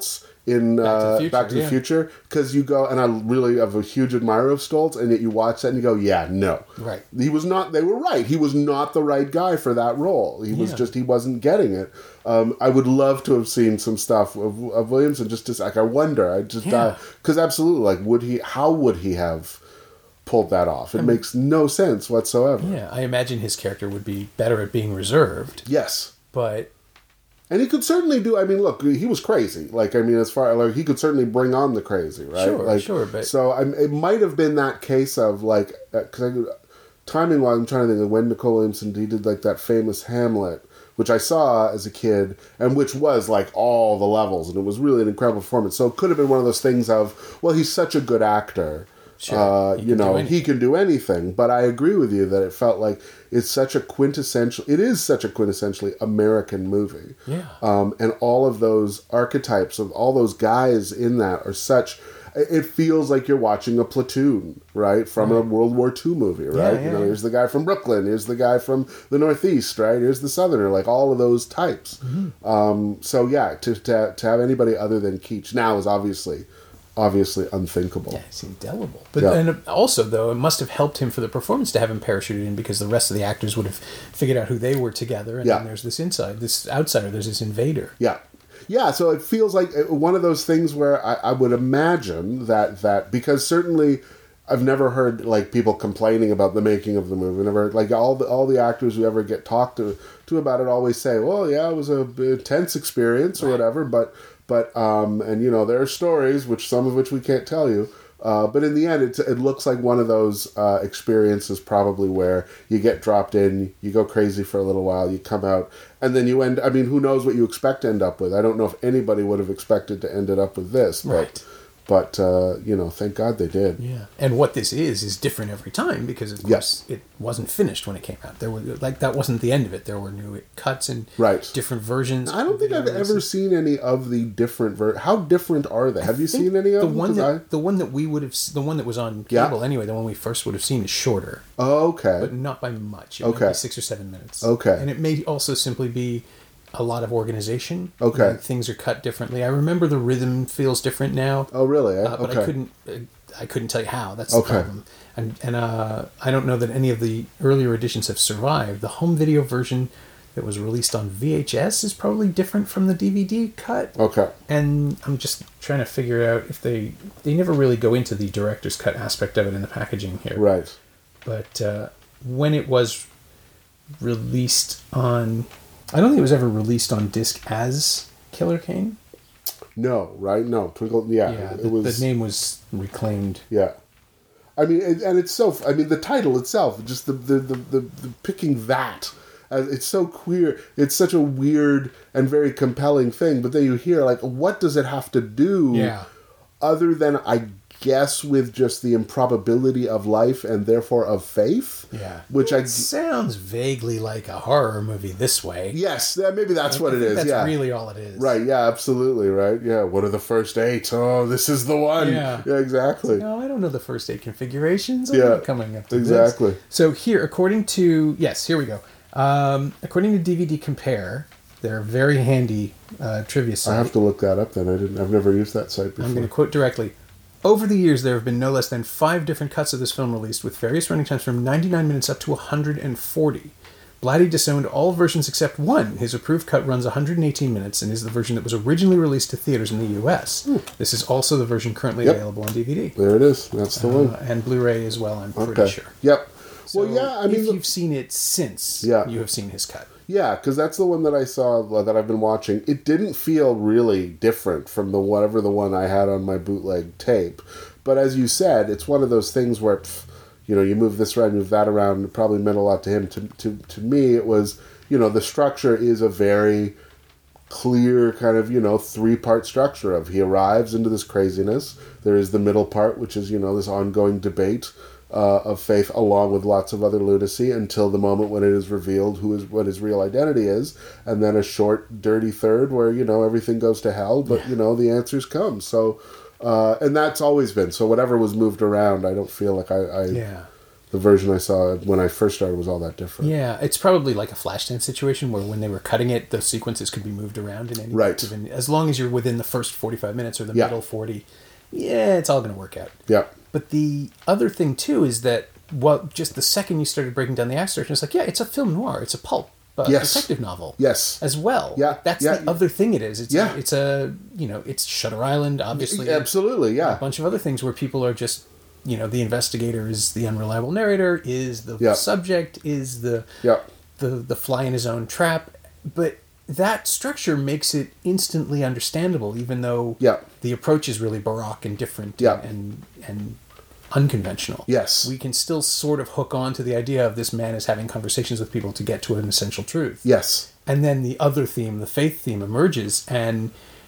Speaker 2: in
Speaker 1: Back to the
Speaker 2: uh,
Speaker 1: Future,
Speaker 2: Back to the
Speaker 1: yeah.
Speaker 2: Future, because you go, and I really am a huge admirer of Stoltz, and yet you watch that and you go, yeah, no.
Speaker 1: Right.
Speaker 2: He was not, they were right. He was not the right guy for that role. He was
Speaker 1: Yeah.
Speaker 2: just, he wasn't getting it. Um, I would love to have seen some stuff of, of Williamson, just to, like, I wonder, I just,
Speaker 1: Yeah.
Speaker 2: because absolutely, like, would he, how would he have pulled that off? It makes no sense whatsoever.
Speaker 1: Yeah, I imagine his character would be better at being reserved,
Speaker 2: Yes.
Speaker 1: but
Speaker 2: And he could certainly do. I mean, look, he was crazy. Like, I mean, as far like he could certainly bring on the crazy, right?
Speaker 1: Sure,
Speaker 2: like,
Speaker 1: sure, but-
Speaker 2: so I, it might have been that case of like, because I timing wise, I'm trying to think of when Nicole Williamson he did like that famous Hamlet, which I saw as a kid, and which was like all the levels, and it was really an incredible performance. So it could have been one of those things of, well, he's such a good actor.
Speaker 1: Sure,
Speaker 2: Uh,
Speaker 1: he
Speaker 2: you
Speaker 1: can do
Speaker 2: know,
Speaker 1: anything.
Speaker 2: he can do anything. But I agree with you that it felt like it's such a quintessential. It is such a quintessentially American movie.
Speaker 1: Yeah.
Speaker 2: Um, and all of those archetypes of all those guys in that are such. It feels like you're watching a Platoon, right, from a World War Two movie, right?
Speaker 1: Yeah, yeah,
Speaker 2: you know,
Speaker 1: yeah.
Speaker 2: here's the guy from Brooklyn, here's the guy from the Northeast, right? Here's the Southerner, like all of those types.
Speaker 1: Mm-hmm.
Speaker 2: Um, so yeah, to, to to have anybody other than Keach now is obviously, obviously unthinkable.
Speaker 1: Yeah, it's indelible. But
Speaker 2: Yeah.
Speaker 1: and also though, it must have helped him for the performance to have him parachuted in because the rest of the actors would have figured out who they were together. And
Speaker 2: Yeah.
Speaker 1: then there's this inside, this outsider, there's this invader.
Speaker 2: Yeah. Yeah, so it feels like one of those things where I, I would imagine that, that because certainly I've never heard like people complaining about the making of the movie. I've never like all the all the actors who ever get talked to to about it always say, "Well, yeah, it was a intense experience or whatever." But but um, and you know there are stories which some of which we can't tell you. Uh, but in the end, it, it looks like one of those uh, experiences probably where you get dropped in, you go crazy for a little while, you come out, and then you end... I mean, who knows what you expect to end up with. I don't know if anybody would have expected to end it up with this. But,
Speaker 1: Right.
Speaker 2: But, uh, you know, thank God they did.
Speaker 1: Yeah. And what this is is different every time because of
Speaker 2: Yes.
Speaker 1: course it wasn't finished when it came out. There were like that wasn't the end of it. There were new cuts and
Speaker 2: Right.
Speaker 1: different versions.
Speaker 2: I don't think I've
Speaker 1: video
Speaker 2: ever
Speaker 1: releases.
Speaker 2: seen any of the different... Ver- How different are they? Have you
Speaker 1: I think
Speaker 2: seen any of
Speaker 1: the
Speaker 2: them?
Speaker 1: one
Speaker 2: 'Cause
Speaker 1: that
Speaker 2: I-
Speaker 1: the one that we would have s- the one that was on
Speaker 2: Yeah.
Speaker 1: cable anyway, the one we first would have seen is shorter.
Speaker 2: Oh, okay.
Speaker 1: But not by much. It
Speaker 2: Okay.
Speaker 1: might be six or seven minutes.
Speaker 2: Okay.
Speaker 1: And it may also simply be a lot of organization.
Speaker 2: Okay.
Speaker 1: Like, things are cut differently. I remember the rhythm feels different now.
Speaker 2: Oh, really? eh?
Speaker 1: Uh, but
Speaker 2: okay.
Speaker 1: I couldn't. Uh, I couldn't tell you how. That's
Speaker 2: Okay.
Speaker 1: the problem. And and uh, I don't know that any of the earlier editions have survived. The home video version that was released on V H S is probably different from the D V D cut.
Speaker 2: Okay.
Speaker 1: And I'm just trying to figure out if they they never really go into the director's cut aspect of it in the packaging here.
Speaker 2: Right.
Speaker 1: But uh, when it was released on, I don't think it was ever released on disc as Killer Kane.
Speaker 2: No, right? No. Twinkle... Yeah.
Speaker 1: Yeah,
Speaker 2: it
Speaker 1: the,
Speaker 2: was...
Speaker 1: the name was reclaimed.
Speaker 2: Yeah, I mean, it, and it's so. I mean, the title itself, just the the the, the, the picking that, uh, it's so queer. It's such a weird and very compelling thing. But then you hear like, what does it have to do?
Speaker 1: Yeah.
Speaker 2: Other than I guess with just the improbability of life and therefore of faith.
Speaker 1: Yeah,
Speaker 2: Which
Speaker 1: it
Speaker 2: I
Speaker 1: sounds vaguely like a horror movie this way.
Speaker 2: yes, that, maybe that's
Speaker 1: I
Speaker 2: what it
Speaker 1: think
Speaker 2: is.
Speaker 1: That's
Speaker 2: yeah.
Speaker 1: really all it is.
Speaker 2: Right, yeah, absolutely, right? Yeah, what are the first eight? Oh, this is the one.
Speaker 1: Yeah.
Speaker 2: yeah exactly.
Speaker 1: No, I don't know the first eight configurations. I'm
Speaker 2: Yeah,
Speaker 1: not coming up to
Speaker 2: exactly.
Speaker 1: this. So here, according to yes, here we go. Um, according to D V D Compare, they're a very handy uh, trivia site.
Speaker 2: I have to look that up then. I didn't. I've never used that site before.
Speaker 1: I'm going to quote directly. Over the years, there have been no less than five different cuts of this film released, with various running times from ninety-nine minutes up to one hundred forty. Blatty disowned all versions except one. His approved cut runs one hundred eighteen minutes and is the version that was originally released to theaters in the U S. This is also the version currently
Speaker 2: Yep.
Speaker 1: available on D V D.
Speaker 2: There it is. That's the one.
Speaker 1: Uh, and Blu-ray as well, I'm pretty
Speaker 2: Okay.
Speaker 1: sure.
Speaker 2: Yep.
Speaker 1: So
Speaker 2: well, yeah. I mean,
Speaker 1: if
Speaker 2: the-
Speaker 1: you've seen it since,
Speaker 2: Yeah.
Speaker 1: you have seen his cut.
Speaker 2: yeah, because that's the one that I saw uh, that I've been watching. It didn't feel really different from the whatever the one I had on my bootleg tape. But as you said, it's one of those things where, pff, you know, you move this around, move that around. It probably meant a lot to him. To to to me, it was, you know, the structure is a very clear kind of, you know, three-part structure of he arrives into this craziness. There is the middle part, which is, you know, this ongoing debate uh, of faith along with lots of other lunacy until the moment when it is revealed who is what his real identity is. And then a short, dirty third where, you know, everything goes to hell, but, you know, the answers come. So, uh, and that's always been. So whatever was moved around, I don't feel like I... I
Speaker 1: Yeah.
Speaker 2: the version I saw when I first started was all that different.
Speaker 1: Yeah, it's probably like a Flashdance situation where when they were cutting it, the sequences could be moved around in any
Speaker 2: right.
Speaker 1: given, as long as you're within the first forty-five minutes or the
Speaker 2: yeah.
Speaker 1: middle forty. Yeah, it's all going to work out.
Speaker 2: Yeah.
Speaker 1: But the other thing too is that well, just the second you started breaking down the act structure, it's like yeah, it's a film noir, it's a pulp. Uh,
Speaker 2: yes.
Speaker 1: detective novel,
Speaker 2: yes,
Speaker 1: as well.
Speaker 2: Yeah,
Speaker 1: that's
Speaker 2: yeah.
Speaker 1: the other thing. It is. It's
Speaker 2: yeah.
Speaker 1: a, it's a you know it's Shutter Island, obviously.
Speaker 2: Absolutely, yeah.
Speaker 1: A bunch of other things where people are just you know the investigator is the unreliable narrator, is the
Speaker 2: yeah.
Speaker 1: subject, is the
Speaker 2: yeah.
Speaker 1: the the fly in his own trap. But that structure makes it instantly understandable, even though
Speaker 2: yeah.
Speaker 1: the approach is really baroque and different
Speaker 2: yeah.
Speaker 1: and and unconventional.
Speaker 2: Yes.
Speaker 1: We can still sort of hook on to the idea of this man is having conversations with people to get to an essential truth.
Speaker 2: Yes.
Speaker 1: And then the other theme, the faith theme, emerges. And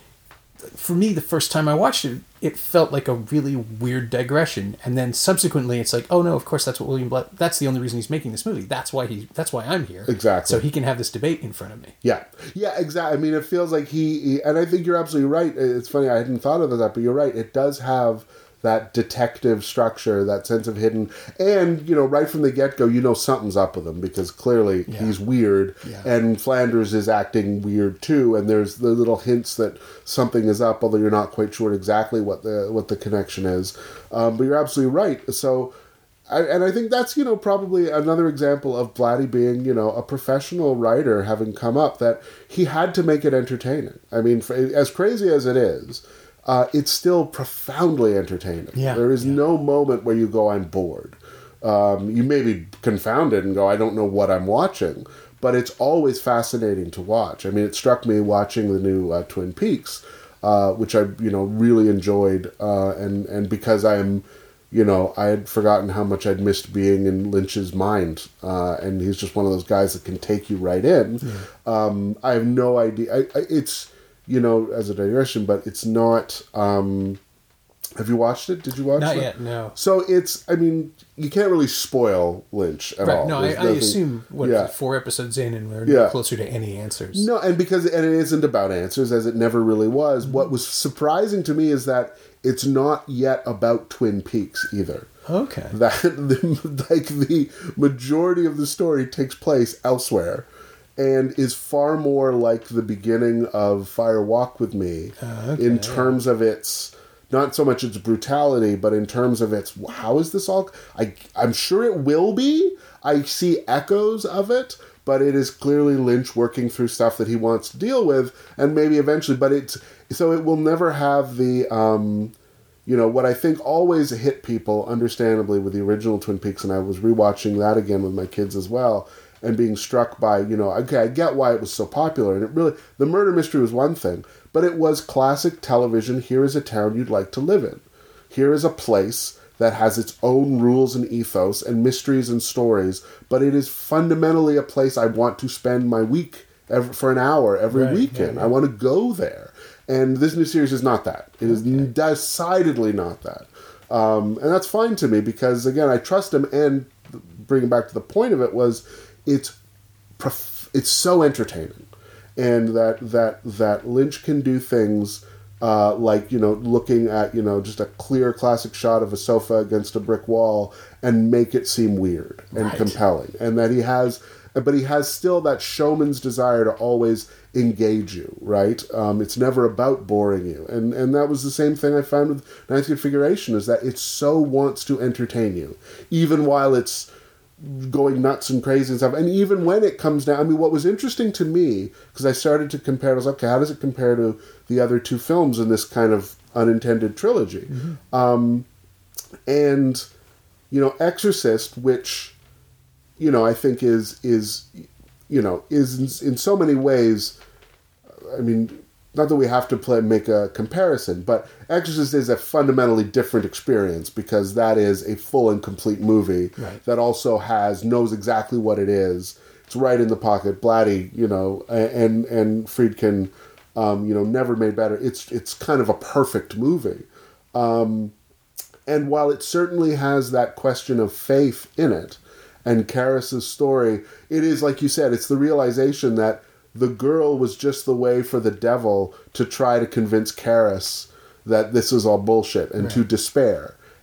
Speaker 1: for me, the first time I watched it, it felt like a really weird digression. And then subsequently, it's like, oh no, of course that's what William Blatty, that's the only reason he's making this movie. That's why he, that's why I'm here.
Speaker 2: Exactly.
Speaker 1: So he can have this debate in front of me.
Speaker 2: Yeah. Yeah, exactly. I mean, it feels like he, he and I think you're absolutely right. It's funny, I hadn't thought of that, but you're right. It does have that detective structure, that sense of hidden, and you know, right from the get-go, you know something's up with him because clearly
Speaker 1: yeah.
Speaker 2: he's weird,
Speaker 1: yeah.
Speaker 2: and Flanders is acting weird too. And there's the little hints that something is up, although you're not quite sure exactly what the what the connection is. Um, but you're absolutely right. So, I, and I think that's you know probably another example of Blatty being you know a professional writer having come up that he had to make it entertaining. I mean, for, as crazy as it is. Uh, it's still profoundly entertaining.
Speaker 1: Yeah,
Speaker 2: there is
Speaker 1: yeah.
Speaker 2: no moment where you go, I'm bored. Um, you may be confounded and go, I don't know what I'm watching. But it's always fascinating to watch. I mean, it struck me watching the new uh, Twin Peaks, uh, which I, you know, really enjoyed. Uh, and, and because I'm, you know, I had forgotten how much I'd missed being in Lynch's mind. Uh, and he's just one of those guys that can take you right in.
Speaker 1: Yeah.
Speaker 2: Um, I have no idea. I, I, it's... You know, as a digression, but it's not. Um, have you watched it? Did you watch it?
Speaker 1: Not yet, no.
Speaker 2: So it's. I mean, you can't really spoil Lynch at
Speaker 1: right,
Speaker 2: all.
Speaker 1: No, I, I assume what
Speaker 2: yeah.
Speaker 1: four episodes in, and we're
Speaker 2: yeah.
Speaker 1: closer to any answers.
Speaker 2: No, and because and it isn't about answers, as it never really was. Mm-hmm. What was surprising to me is that it's not yet about Twin Peaks either.
Speaker 1: Okay.
Speaker 2: That the, like the majority of the story takes place elsewhere. And is far more like the beginning of Fire Walk with Me
Speaker 1: uh, okay,
Speaker 2: in terms yeah. of its, not so much its brutality, but in terms of its, how is this all, I, I'm sure it will be. I see echoes of it, but it is clearly Lynch working through stuff that he wants to deal with, and maybe eventually, but it's, so it will never have the, um, you know, what I think always hit people, understandably, with the original Twin Peaks, and I was rewatching that again with my kids as well, and being struck by, you know, okay, I get why it was so popular. And it really, the murder mystery was one thing, but it was classic television. Here is a town you'd like to live in. Here is a place that has its own rules and ethos and mysteries and stories, but it is fundamentally a place I want to spend my week every, for an hour every
Speaker 1: right,
Speaker 2: weekend.
Speaker 1: yeah, yeah.
Speaker 2: I want to go there. And this new series is not that. It is okay. decidedly not that. Um, and that's fine to me because, again, I trust him. And bringing back to the point of it was, it's prof- it's so entertaining, and that that that Lynch can do things uh, like you know looking at you know just a clear classic shot of a sofa against a brick wall and make it seem weird and
Speaker 1: right.
Speaker 2: compelling, and that he has, but he has still that showman's desire to always engage you. Right? Um, it's never about boring you, and and that was the same thing I found with Ninth Configuration, is that it so wants to entertain you, even while it's going nuts and crazy and stuff. And even when it comes down, I mean, what was interesting to me, because I started to compare, I was like, okay, how does it compare to the other two films in this kind of unintended trilogy? Mm-hmm. Um, and, you know, Exorcist, which, you know, I think is, is you know, is in, in so many ways, I mean, not that we have to play, make a comparison, but Exorcist is a fundamentally different experience because that is a full and complete movie
Speaker 1: right.
Speaker 2: that also has, knows exactly what it is. It's right in the pocket. Blatty, you know, and and Friedkin, um, you know, never made better. It's it's kind of a perfect movie. Um, and while it certainly has that question of faith in it, and Karras' story, it is, like you said, it's the realization that the girl was just the way for the devil to try to convince Karras that this is all bullshit and right. to despair.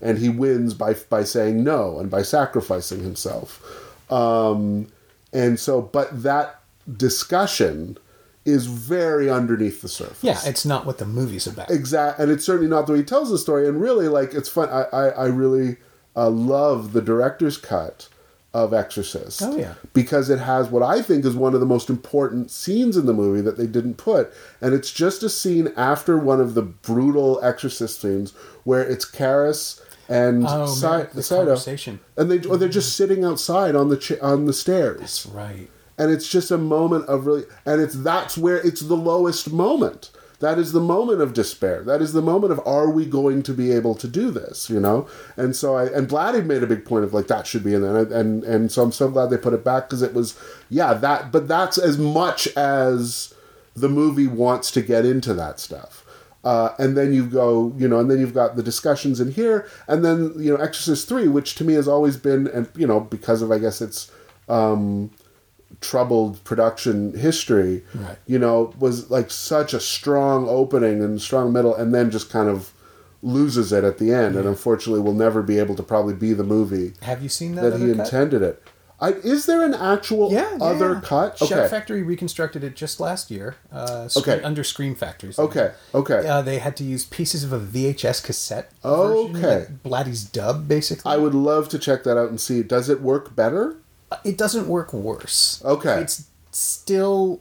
Speaker 2: and he wins by by saying no and by sacrificing himself. Um, and so, but that discussion is very underneath the surface.
Speaker 1: Yeah, it's not what the movie's about.
Speaker 2: Exactly, and it's certainly not the way he tells the story. And really, like, it's fun. I I, I really uh, love the director's cut of Exorcist.
Speaker 1: Oh, yeah.
Speaker 2: Because it has what I think is one of the most important scenes in the movie that they didn't put. And it's just a scene after one of the brutal Exorcist scenes where it's Karras and
Speaker 1: oh,
Speaker 2: Si-
Speaker 1: man, the
Speaker 2: Saito,
Speaker 1: conversation.
Speaker 2: and they or they're just sitting outside on the ch- on the stairs.
Speaker 1: That's right.
Speaker 2: And it's just a moment of really, and it's that's where it's the lowest moment. That is the moment of despair. That is the moment of, are we going to be able to do this? You know? And so I, and Blatty made a big point of like, that should be in there. And, and, and so I'm so glad they put it back because it was, yeah, that, but that's as much as the movie wants to get into that stuff. Uh, and then you go, you know, and then you've got the discussions in here. And then, you know, Exorcist three, which to me has always been, and, you know, because of, I guess it's, um, troubled production history,
Speaker 1: right.
Speaker 2: you know, was like such a strong opening and strong middle, and then just kind of loses it at the end, yeah. and unfortunately will never be able to probably be the movie.
Speaker 1: Have you seen that?
Speaker 2: That
Speaker 1: other
Speaker 2: he
Speaker 1: cut?
Speaker 2: intended it. I, is there an actual
Speaker 1: yeah, yeah,
Speaker 2: other
Speaker 1: yeah.
Speaker 2: cut? Okay.
Speaker 1: Shout Factory reconstructed it just last year. Uh, sc-
Speaker 2: okay.
Speaker 1: Under Scream Factories.
Speaker 2: Okay. Okay.
Speaker 1: Uh, they had to use pieces of a V H S cassette.
Speaker 2: Okay.
Speaker 1: Version, like Blatty's dub, basically.
Speaker 2: I would love to check that out and see. Does it work better?
Speaker 1: It doesn't work worse.
Speaker 2: Okay.
Speaker 1: It's still,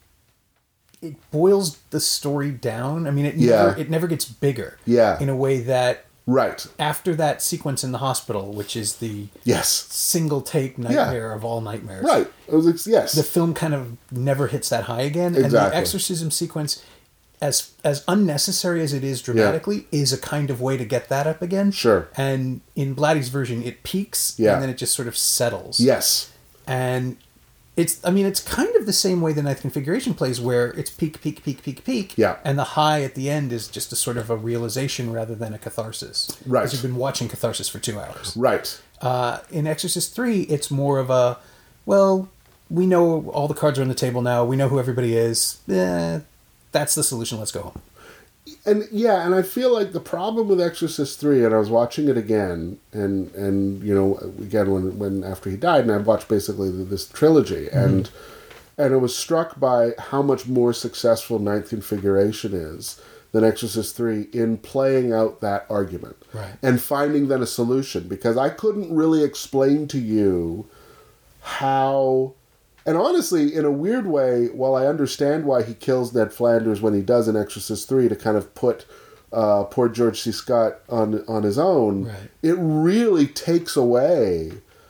Speaker 1: it boils the story down. I mean, it
Speaker 2: Yeah.
Speaker 1: never it never gets bigger.
Speaker 2: Yeah.
Speaker 1: In a way that
Speaker 2: Right.
Speaker 1: after that sequence in the hospital, which is the
Speaker 2: Yes.
Speaker 1: single take nightmare of all nightmares.
Speaker 2: Right. It was yes.
Speaker 1: The film kind of never hits that high again. And
Speaker 2: Exactly.
Speaker 1: the exorcism sequence, as as unnecessary as it is dramatically, yeah. is a kind of way to get that up again.
Speaker 2: Sure.
Speaker 1: And in Blatty's version, it peaks
Speaker 2: Yeah.
Speaker 1: and then it just sort of settles.
Speaker 2: Yes.
Speaker 1: And it's, I mean, it's kind of the same way the Ninth Configuration plays, where it's peak, peak, peak, peak, peak.
Speaker 2: Yeah.
Speaker 1: And the high at the end is just a sort of a realization rather than a catharsis.
Speaker 2: Right.
Speaker 1: Because you've been watching catharsis for two hours.
Speaker 2: Right.
Speaker 1: Uh, in Exorcist three, it's more of a, well, we know all the cards are on the table now. We know who everybody is. Eh, that's the solution. Let's go home.
Speaker 2: And yeah, and I feel like the problem with Exorcist three, and I was watching it again, and and you know, again when when after he died, and I watched basically this trilogy, mm-hmm. and and I was struck by how much more successful Ninth Configuration is than Exorcist three in playing out that argument,
Speaker 1: right.
Speaker 2: and finding then a solution, because I couldn't really explain to you how. And honestly, in a weird way, while I understand why he kills Ned Flanders when he does in Exorcist three to kind of put uh, poor George C. Scott on on his own,
Speaker 1: right.
Speaker 2: it really takes away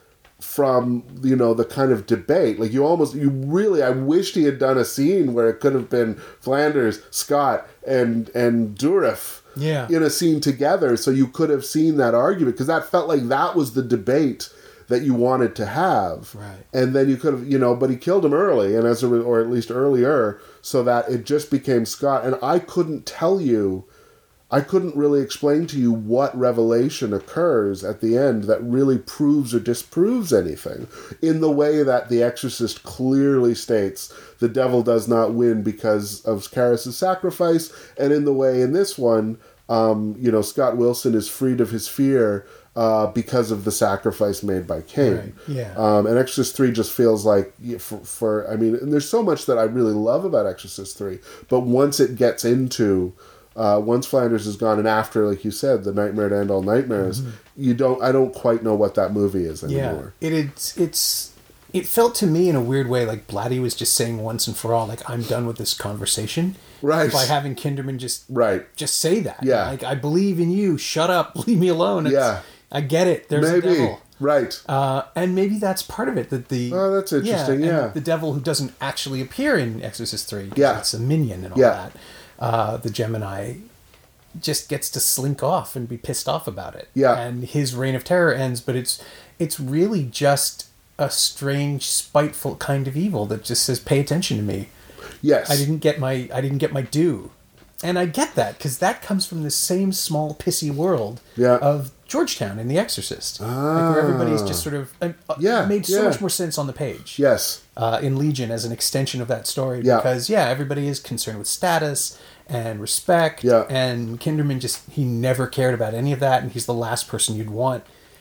Speaker 2: from, you know, the kind of debate. Like, you almost, you really, I wished he had done a scene where it could have been Flanders, Scott, and, and Dourif
Speaker 1: yeah.
Speaker 2: in a scene together, so you could have seen that argument, because that felt like that was the debate that you wanted to have,
Speaker 1: right.
Speaker 2: and then you could have, you know, but he killed him early, and as a, or at least earlier, so that it just became Scott. And I couldn't tell you, I couldn't really explain to you what revelation occurs at the end that really proves or disproves anything, in the way that The Exorcist clearly states the devil does not win because of Karras' sacrifice, and in the way in this one, um, you know, Scott Wilson is freed of his fear Uh, because of the sacrifice made by Cain.
Speaker 1: Right. Yeah.
Speaker 2: Um, and Exorcist three just feels like, for, for, I mean, and there's so much that I really love about Exorcist three, but once it gets into, uh, once Flanders is gone, and after, like you said, the nightmare to end all nightmares, mm-hmm. you don't, I don't quite know what that movie is anymore.
Speaker 1: Yeah. It, it's, it's, it felt to me in a weird way like Blatty was just saying once and for all, like, I'm done with this conversation.
Speaker 2: Right.
Speaker 1: By having Kinderman just,
Speaker 2: right.
Speaker 1: just say that.
Speaker 2: Yeah.
Speaker 1: Like, I believe in you. Shut up. Leave me alone. It's,
Speaker 2: yeah.
Speaker 1: I get it. There's
Speaker 2: maybe.
Speaker 1: a devil.
Speaker 2: Right.
Speaker 1: Uh, and maybe that's part of it. That the
Speaker 2: Oh, that's interesting,
Speaker 1: yeah.
Speaker 2: yeah.
Speaker 1: And the devil who doesn't actually appear in Exorcist three.
Speaker 2: Yeah.
Speaker 1: It's a minion and all
Speaker 2: yeah.
Speaker 1: that. Uh, the Gemini just gets to slink off and be pissed off about it.
Speaker 2: Yeah.
Speaker 1: And his reign of terror ends, but it's it's really just a strange, spiteful kind of evil that just says, pay attention to me.
Speaker 2: Yes.
Speaker 1: I didn't get my I didn't get my due. And I get that, because that comes from the same small, pissy world
Speaker 2: yeah.
Speaker 1: of Georgetown in The Exorcist.
Speaker 2: Ah.
Speaker 1: Like, where everybody's just sort of... Uh,
Speaker 2: yeah,
Speaker 1: it made so
Speaker 2: yeah.
Speaker 1: much more sense on the page.
Speaker 2: Yes.
Speaker 1: Uh, in Legion as an extension of that story.
Speaker 2: Yeah.
Speaker 1: Because, yeah, everybody is concerned with status, and respect.
Speaker 2: Yeah.
Speaker 1: And Kinderman just, he never cared about any of that. And he's the last person you'd want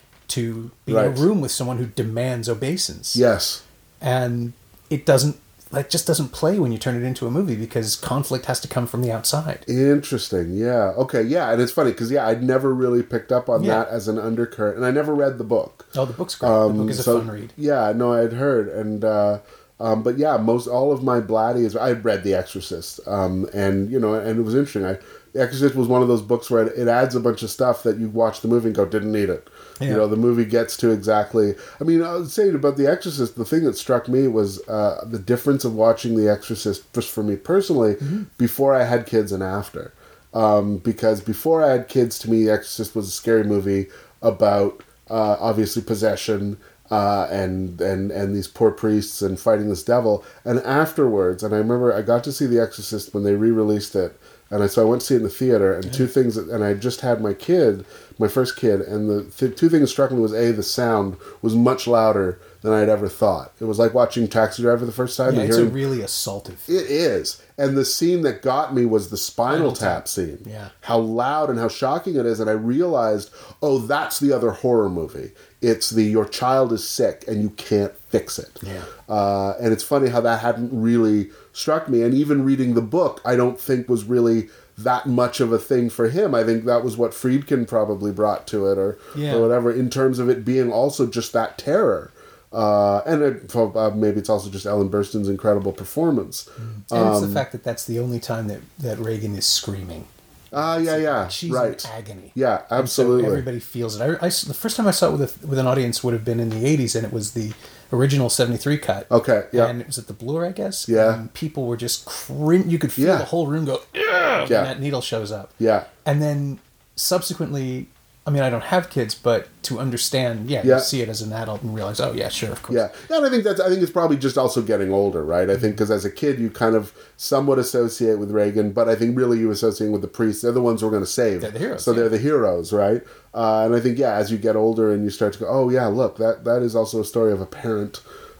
Speaker 1: to be
Speaker 2: Right.
Speaker 1: in a room with someone who demands obeisance.
Speaker 2: Yes.
Speaker 1: And it doesn't, it just doesn't play when you turn it into a movie because conflict has to come from the outside.
Speaker 2: Interesting. Yeah. Okay. Yeah. And it's funny because, yeah, I'd never really picked up on
Speaker 1: Yeah.
Speaker 2: that as an undercurrent. And I never read the book.
Speaker 1: Oh, the book's great.
Speaker 2: Um,
Speaker 1: the book is a
Speaker 2: so,
Speaker 1: fun read.
Speaker 2: Yeah. No, I'd heard. And, uh, um, but yeah, most, all of my Blatty is, I read The Exorcist. Um, and, you know, and it was interesting. I, The Exorcist was one of those books where it, it adds a bunch of stuff that you watch the movie and go, didn't need it.
Speaker 1: Yeah.
Speaker 2: You know, the movie gets to exactly... I mean, I was saying about The Exorcist, the thing that struck me was uh, the difference of watching The Exorcist, just for me personally, mm-hmm. before I had kids and after. Um, because before I had kids, to me, The Exorcist was a scary movie about, uh, obviously, possession uh, and, and, and these poor priests and fighting this devil. And afterwards, and I remember I got to see The Exorcist when they re-released it, and I, so I went to see it in the theater, and yeah. two things, and I just had my kid, my first kid, and the th- two things that struck me was, A, the sound was much louder than I'd ever thought. It was like watching Taxi Driver the first time.
Speaker 1: Yeah,
Speaker 2: and
Speaker 1: it's
Speaker 2: hearing,
Speaker 1: a really assaultive.
Speaker 2: It is. And the scene that got me was the Spinal, Spinal Tap, Tap scene.
Speaker 1: Yeah.
Speaker 2: How loud and how shocking it is, and I realized, oh, that's the other horror movie. It's the, your child is sick, and you can't fix it.
Speaker 1: Yeah.
Speaker 2: Uh, and it's funny how that hadn't really struck me, and even reading the book, I don't think was really that much of a thing for him. I think that was what Friedkin probably brought to it, or,
Speaker 1: yeah.
Speaker 2: or whatever, in terms of it being also just that terror. Uh, and it, uh, maybe it's also just Ellen Burstyn's incredible performance.
Speaker 1: And
Speaker 2: um,
Speaker 1: it's the fact that that's the only time that, that Reagan is screaming.
Speaker 2: Ah, uh, yeah, yeah,
Speaker 1: She's
Speaker 2: right.
Speaker 1: in agony.
Speaker 2: Yeah, absolutely.
Speaker 1: So everybody feels it. I, I, the first time I saw it with a, with an audience would have been in the eighties, and it was the original seventy-three cut.
Speaker 2: Okay, yeah.
Speaker 1: And it was at the Blu-ray, I guess.
Speaker 2: Yeah.
Speaker 1: And people were just crin- You could feel
Speaker 2: yeah.
Speaker 1: the whole room go, yeah, when that needle shows up.
Speaker 2: Yeah.
Speaker 1: And then subsequently, I mean, I don't have kids, but to understand, yeah,
Speaker 2: yeah.
Speaker 1: you see it as an adult and realize, oh, yeah, sure, of course.
Speaker 2: Yeah, yeah, and I think that's. I think it's probably just also getting older, right? I think because as a kid, you kind of somewhat associate with Reagan, but I think really you associate with the priests. They're the ones who are going to save.
Speaker 1: They're the heroes.
Speaker 2: So
Speaker 1: yeah.
Speaker 2: they're the heroes, right? Uh, and I think, yeah, as you get older and you start to go, oh, yeah, look, that that is also a story of a parent.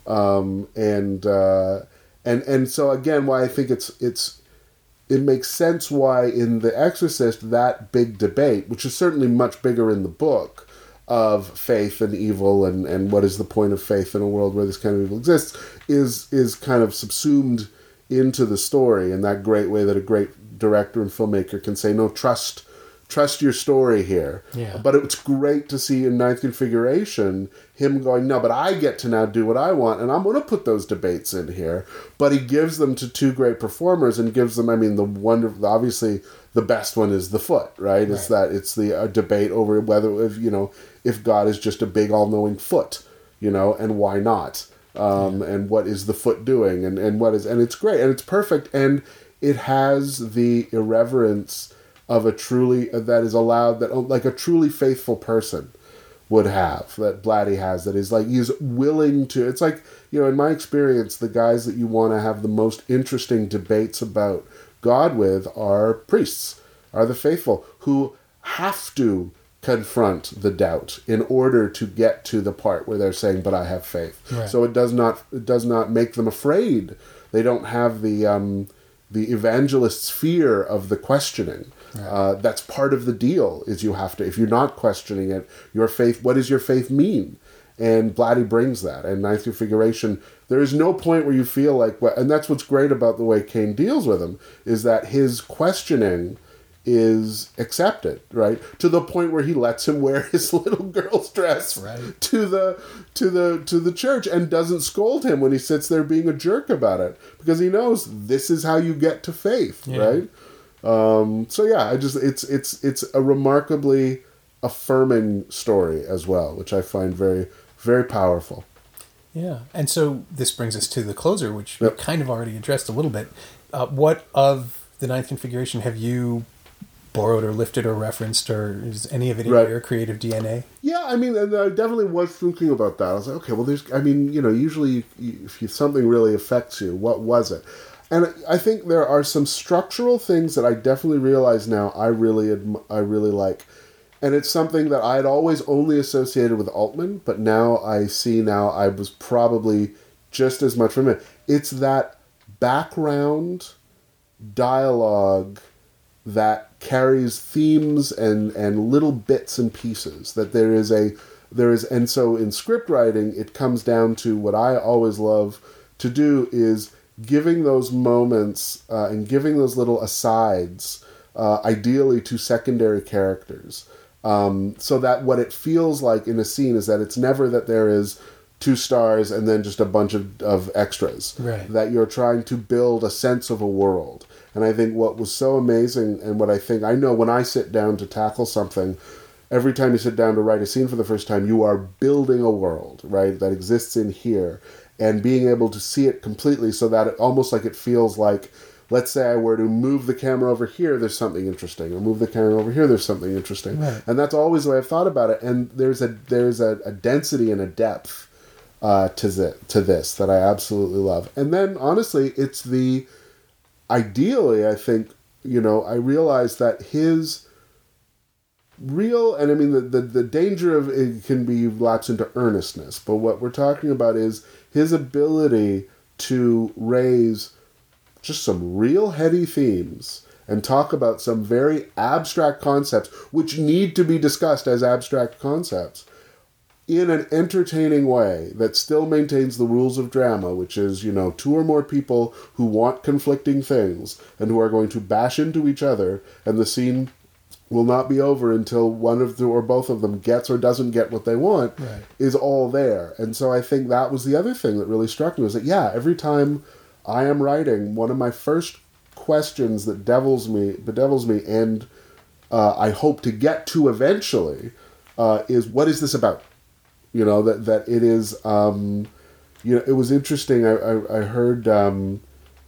Speaker 2: Um, and, uh, and, and so, again, why I think it's it's... It makes sense why in The Exorcist that big debate, which is certainly much bigger in the book, of faith and evil and, and what is the point of faith in a world where this kind of evil exists, is is kind of subsumed into the story in that great way that a great director and filmmaker can say, no, trust trust your story here.
Speaker 1: Yeah.
Speaker 2: But it's great to see in Ninth Configuration him going, no, but I get to now do what I want, and I'm going to put those debates in here. But he gives them to two great performers and gives them, I mean, the wonderful, obviously the best one is The Foot, right? right. It's that, it's the uh, debate over whether, if, you know, if God is just a big all-knowing foot, you know, and why not? Um, yeah. And what is the foot doing? And, and what is, and it's great, and it's perfect, and it has the irreverence of a truly, that is allowed, that like a truly faithful person would have, that Blatty has, that is like, he's willing to, it's like, you know, in my experience, the guys that you want to have the most interesting debates about God with are priests, are the faithful, who have to confront the doubt in order to get to the part where they're saying, but I have faith.
Speaker 1: Right.
Speaker 2: So it does not, it does not make them afraid. They don't have the, um, the evangelist's fear of the questioning. Right. Uh, that's part of the deal, is you have to, if you're not questioning it, your faith, what does your faith mean? And Blatty brings that. And Ninth Configuration, there is no point where you feel like, and that's what's great about the way Kane deals with him, is that his questioning is accepted, right? To the point where he lets him wear his little girl's dress
Speaker 1: right. to
Speaker 2: the to the to the church and doesn't scold him when he sits there being a jerk about it, because he knows this is how you get to faith, yeah. right? Um, so yeah, I just it's it's it's a remarkably affirming story as well, which I find very very powerful.
Speaker 1: Yeah, and so this brings us to the closer, which
Speaker 2: yep.
Speaker 1: we kind of already addressed a little bit. Uh, what of the Ninth Configuration have you borrowed or lifted or referenced, or is any of it in right. your creative D N A? Yeah,
Speaker 2: I mean, and I definitely was thinking about that. I was like, okay, well, there's, I mean, you know, usually if you, something really affects you, what was it? And I think there are some structural things that I definitely realize now I really, adm- I really like. And it's something that I had always only associated with Altman, but now I see now I was probably just as much from it. It's that background dialogue that carries themes and, and little bits and pieces. That there is a there is and so in script writing it comes down to what I always love to do is giving those moments uh, and giving those little asides, uh, ideally to secondary characters, um, so that what it feels like in a scene is that it's never that there is two stars and then just a bunch of, of extras.
Speaker 1: Right.
Speaker 2: That you're trying to build a sense of a world. And I think what was so amazing, and what I think, I know when I sit down to tackle something, every time you sit down to write a scene for the first time, you are building a world, right, that exists in here, and being able to see it completely so that it almost like it feels like, let's say I were to move the camera over here, there's something interesting, or move the camera over here, there's something interesting.
Speaker 1: Right.
Speaker 2: And that's always the way I've thought about it. And there's a there's a, a density and a depth uh, to, th- to this that I absolutely love. And then, honestly, it's the... Ideally, I think, you know, I realized that his real, and I mean, the, the, the danger of it can be lapse into earnestness, but what we're talking about is his ability to raise just some real heady themes and talk about some very abstract concepts, which need to be discussed as abstract concepts, in an entertaining way that still maintains the rules of drama, which is, you know, two or more people who want conflicting things and who are going to bash into each other, and the scene will not be over until one of the or both of them gets or doesn't get what they want,
Speaker 1: right.
Speaker 2: is all there. And so I think that was the other thing that really struck me, was that, yeah, every time I am writing, one of my first questions that devils me, bedevils me, and uh, I hope to get to eventually, uh, is what is this about? You know, that, that it is, um, you know, it was interesting. I, I, I heard um,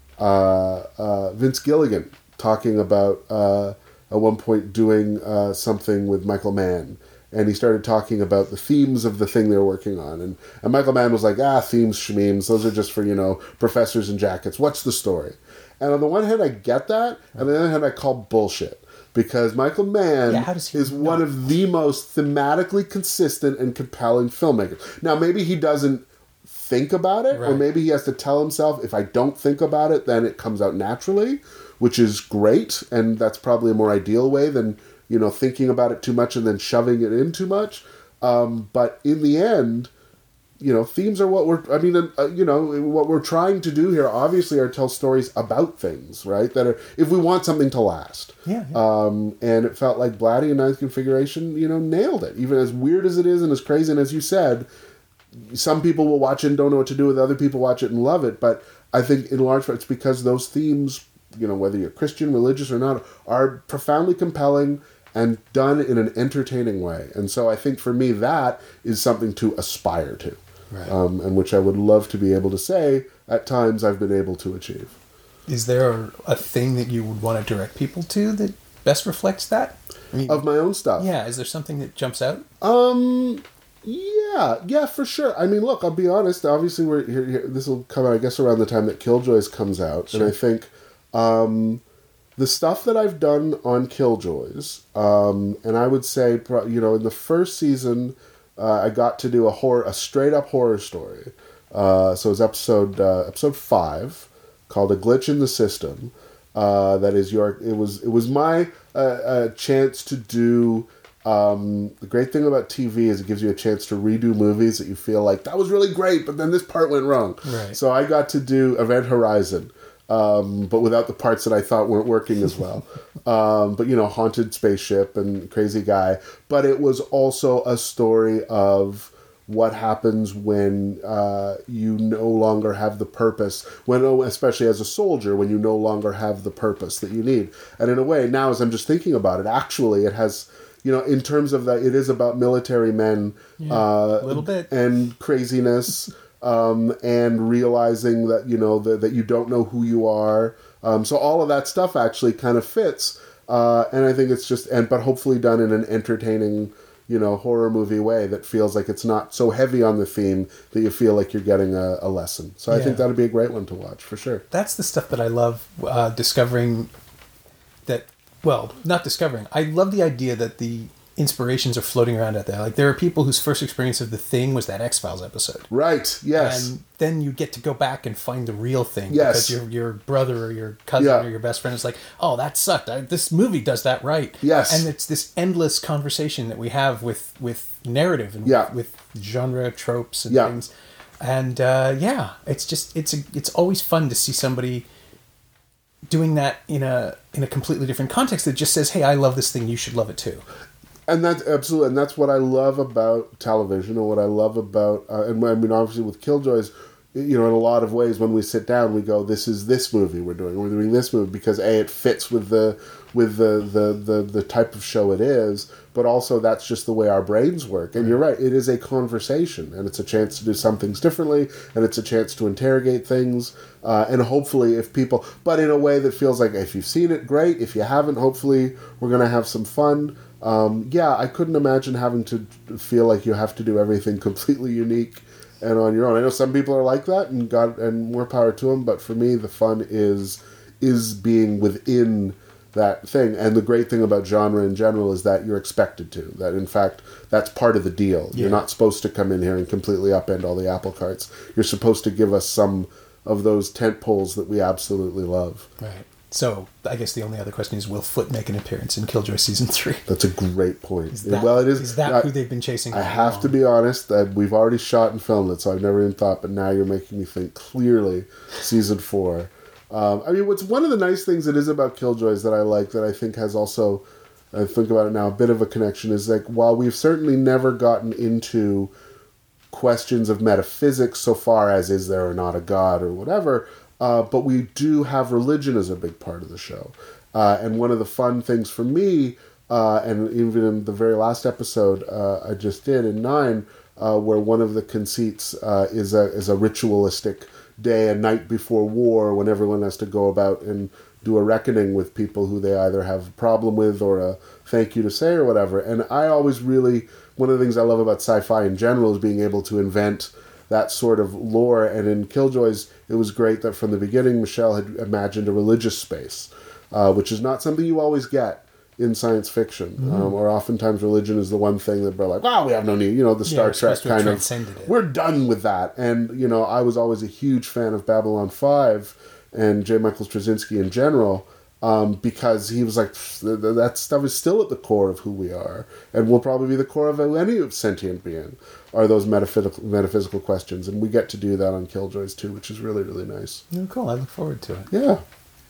Speaker 2: uh, uh, Vince Gilligan talking about, uh, at one point, doing uh, something with Michael Mann. And he started talking about the themes of the thing they were working on. And, and Michael Mann was like, ah, themes, shmemes, those are just for, you know, professors in jackets. What's the story? And on the one hand, I get that. And on the other hand, I call bullshit. Because Michael Mann
Speaker 1: yeah,
Speaker 2: is know? one of the most thematically consistent and compelling filmmakers. Now, maybe he doesn't think about it, right. or maybe he has to tell himself, if I don't think about it, then it comes out naturally, which is great, and that's probably a more ideal way than, you know, thinking about it too much and then shoving it in too much. Um, but in the end, you know, themes are what we're, I mean, uh, you know, what we're trying to do here, obviously, are tell stories about things, right? That are, if we want something to last.
Speaker 1: Yeah. yeah.
Speaker 2: Um, and it felt like Blatty and Ninth Configuration, you know, nailed it. Even as weird as it is and as crazy, and as you said, some people will watch it and don't know what to do with it, other people watch it and love it. But I think in large part it's because those themes, you know, whether you're Christian, religious or not, are profoundly compelling and done in an entertaining way. And so I think for me that is something to aspire to. Right. Um, and which I would love to be able to say at times I've been able to achieve.
Speaker 1: Is there a, a thing that you would want to direct people to that best reflects that? I mean,
Speaker 2: of my own stuff?
Speaker 1: Yeah. Is there something that jumps out?
Speaker 2: Um, yeah, yeah, for sure. I mean, look, I'll be honest. Obviously, we're here. here this will come out, I guess, around the time that Killjoys comes out, sure. And I think um, the stuff that I've done on Killjoys, um, and I would say, you know, in the first season. Uh, I got to do a horror, a straight up horror story. Uh, so it was episode uh, episode five, called "A Glitch in the System." Uh, that is your. It was it was my uh, uh, chance to do. Um, the great thing about T V is it gives you a chance to redo movies that you feel like that was really great, but then this part went wrong.
Speaker 1: Right.
Speaker 2: So I got to do Event Horizon. Um, but without the parts that I thought weren't working as well. um, but, you know, haunted spaceship and crazy guy. But it was also a story of what happens when uh, you no longer have the purpose, when especially as a soldier, when you no longer have the purpose that you need. And in a way, now as I'm just thinking about it, actually it has, you know, in terms of that, it is about military men.
Speaker 1: Yeah,
Speaker 2: uh,
Speaker 1: a little bit.
Speaker 2: And craziness. Um, and realizing that, you know, that, that you don't know who you are. Um, so all of that stuff actually kind of fits. Uh, and I think it's just, and but hopefully done in an entertaining, you know, horror movie way that feels like it's not so heavy on the theme that you feel like you're getting a, a lesson. So I
Speaker 1: yeah.
Speaker 2: think that'd be a great one to watch, for sure.
Speaker 1: That's the stuff that I love, uh, discovering that, well, not discovering. I love the idea that the inspirations are floating around out there. Like, there are people whose first experience of The Thing was that X-Files episode.
Speaker 2: Right, yes.
Speaker 1: And then you get to go back and find the real thing.
Speaker 2: Yes.
Speaker 1: Because your your brother or your cousin
Speaker 2: Yeah.
Speaker 1: or your best friend is like, oh, that sucked. I, this movie does that right.
Speaker 2: Yes.
Speaker 1: And it's this endless conversation that we have with, with narrative and
Speaker 2: Yeah.
Speaker 1: with, with genre tropes and
Speaker 2: Yeah.
Speaker 1: things. And, uh, yeah, it's just, it's a, it's always fun to see somebody doing that in a in a completely different context that just says, hey, I love this thing, you should love it too.
Speaker 2: And that's absolutely, and that's what I love about television, or what I love about, uh, and I mean, obviously with Killjoys, you know, in a lot of ways, when we sit down, we go, "This is this movie we're doing. We're doing this movie because a it fits with the with the the the, the type of show it is, but also that's just the way our brains work." And you're right, it is a conversation, and it's a chance to do some things differently, and it's a chance to interrogate things, uh, and hopefully, if people, but in a way that feels like, if you've seen it, great. If you haven't, hopefully, we're going to have some fun. Um, yeah, I couldn't imagine having to feel like you have to do everything completely unique and on your own. I know some people are like that, and God, and more power to them. But for me, the fun is is being within that thing. And the great thing about genre in general is that you're expected to. That in fact, that's part of the deal. Yeah. You're not supposed to come in here and completely upend all the apple carts. You're supposed to give us some of those tent poles that we absolutely love.
Speaker 1: Right. So, I guess the only other question is, will Foot make an appearance in Killjoy Season three?
Speaker 2: That's a great point.
Speaker 1: Is that,
Speaker 2: well, it is,
Speaker 1: is that
Speaker 2: I,
Speaker 1: who they've been chasing?
Speaker 2: I have long? to be honest, that we've already shot and filmed it, so I've never even thought, but now you're making me think clearly Season four. Um, I mean, what's one of the nice things it is about Killjoys that I like, that I think has also, I think about it now, a bit of a connection, is like, while we've certainly never gotten into questions of metaphysics so far as is there or not a God or whatever, Uh, but we do have religion as a big part of the show. Uh, and one of the fun things for me, uh, and even in the very last episode uh, I just did in nine, uh, where one of the conceits uh, is a is a ritualistic day and night before war, when everyone has to go about and do a reckoning with people who they either have a problem with or a thank you to say or whatever. And I always really, one of the things I love about sci-fi in general is being able to invent that sort of lore. And in Killjoys, it was great that from the beginning, Michelle had imagined a religious space, uh, which is not something you always get in science fiction. Mm-hmm. Um, or oftentimes religion is the one thing that we're like, wow, we have no need, you know, the Star
Speaker 1: yeah,
Speaker 2: Trek kind of,
Speaker 1: it.
Speaker 2: We're done with that. And, you know, I was always a huge fan of Babylon five and J. Michael Straczynski in general, um, because he was like, that stuff is still at the core of who we are, and will probably be the core of any sentient being, are those metaphysical metaphysical questions. And we get to do that on Killjoys too, which is really, really nice.
Speaker 1: Oh, cool. I look forward to it.
Speaker 2: Yeah.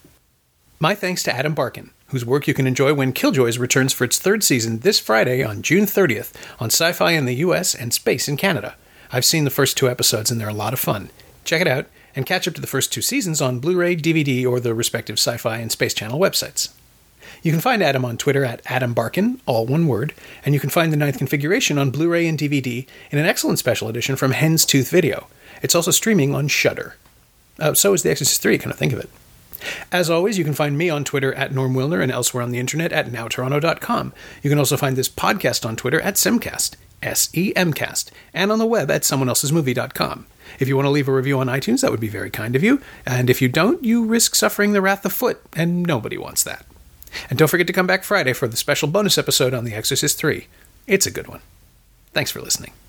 Speaker 1: My thanks to Adam Barkin, whose work you can enjoy when Killjoys returns for its third season this Friday on June thirtieth on Sci-Fi in the U S and Space in Canada. I've seen the first two episodes and they're a lot of fun. Check it out and catch up to the first two seasons on Blu-ray, D V D, or the respective Sci-Fi and Space Channel websites. You can find Adam on Twitter at Adam Barkin, all one word, and you can find the Ninth Configuration on Blu-ray and D V D in an excellent special edition from Hen's Tooth Video. It's also streaming on Shudder. Uh, so is The Exorcist three, kind of think of it. As always, you can find me on Twitter at Norm Wilner and elsewhere on the internet at now toronto dot com. You can also find this podcast on Twitter at Semcast, S E M cast, and on the web at someone else's movie dot com. If you want to leave a review on iTunes, that would be very kind of you. And if you don't, you risk suffering the wrath of Foot, and nobody wants that. And don't forget to come back Friday for the special bonus episode on The Exorcist three. It's a good one. Thanks for listening.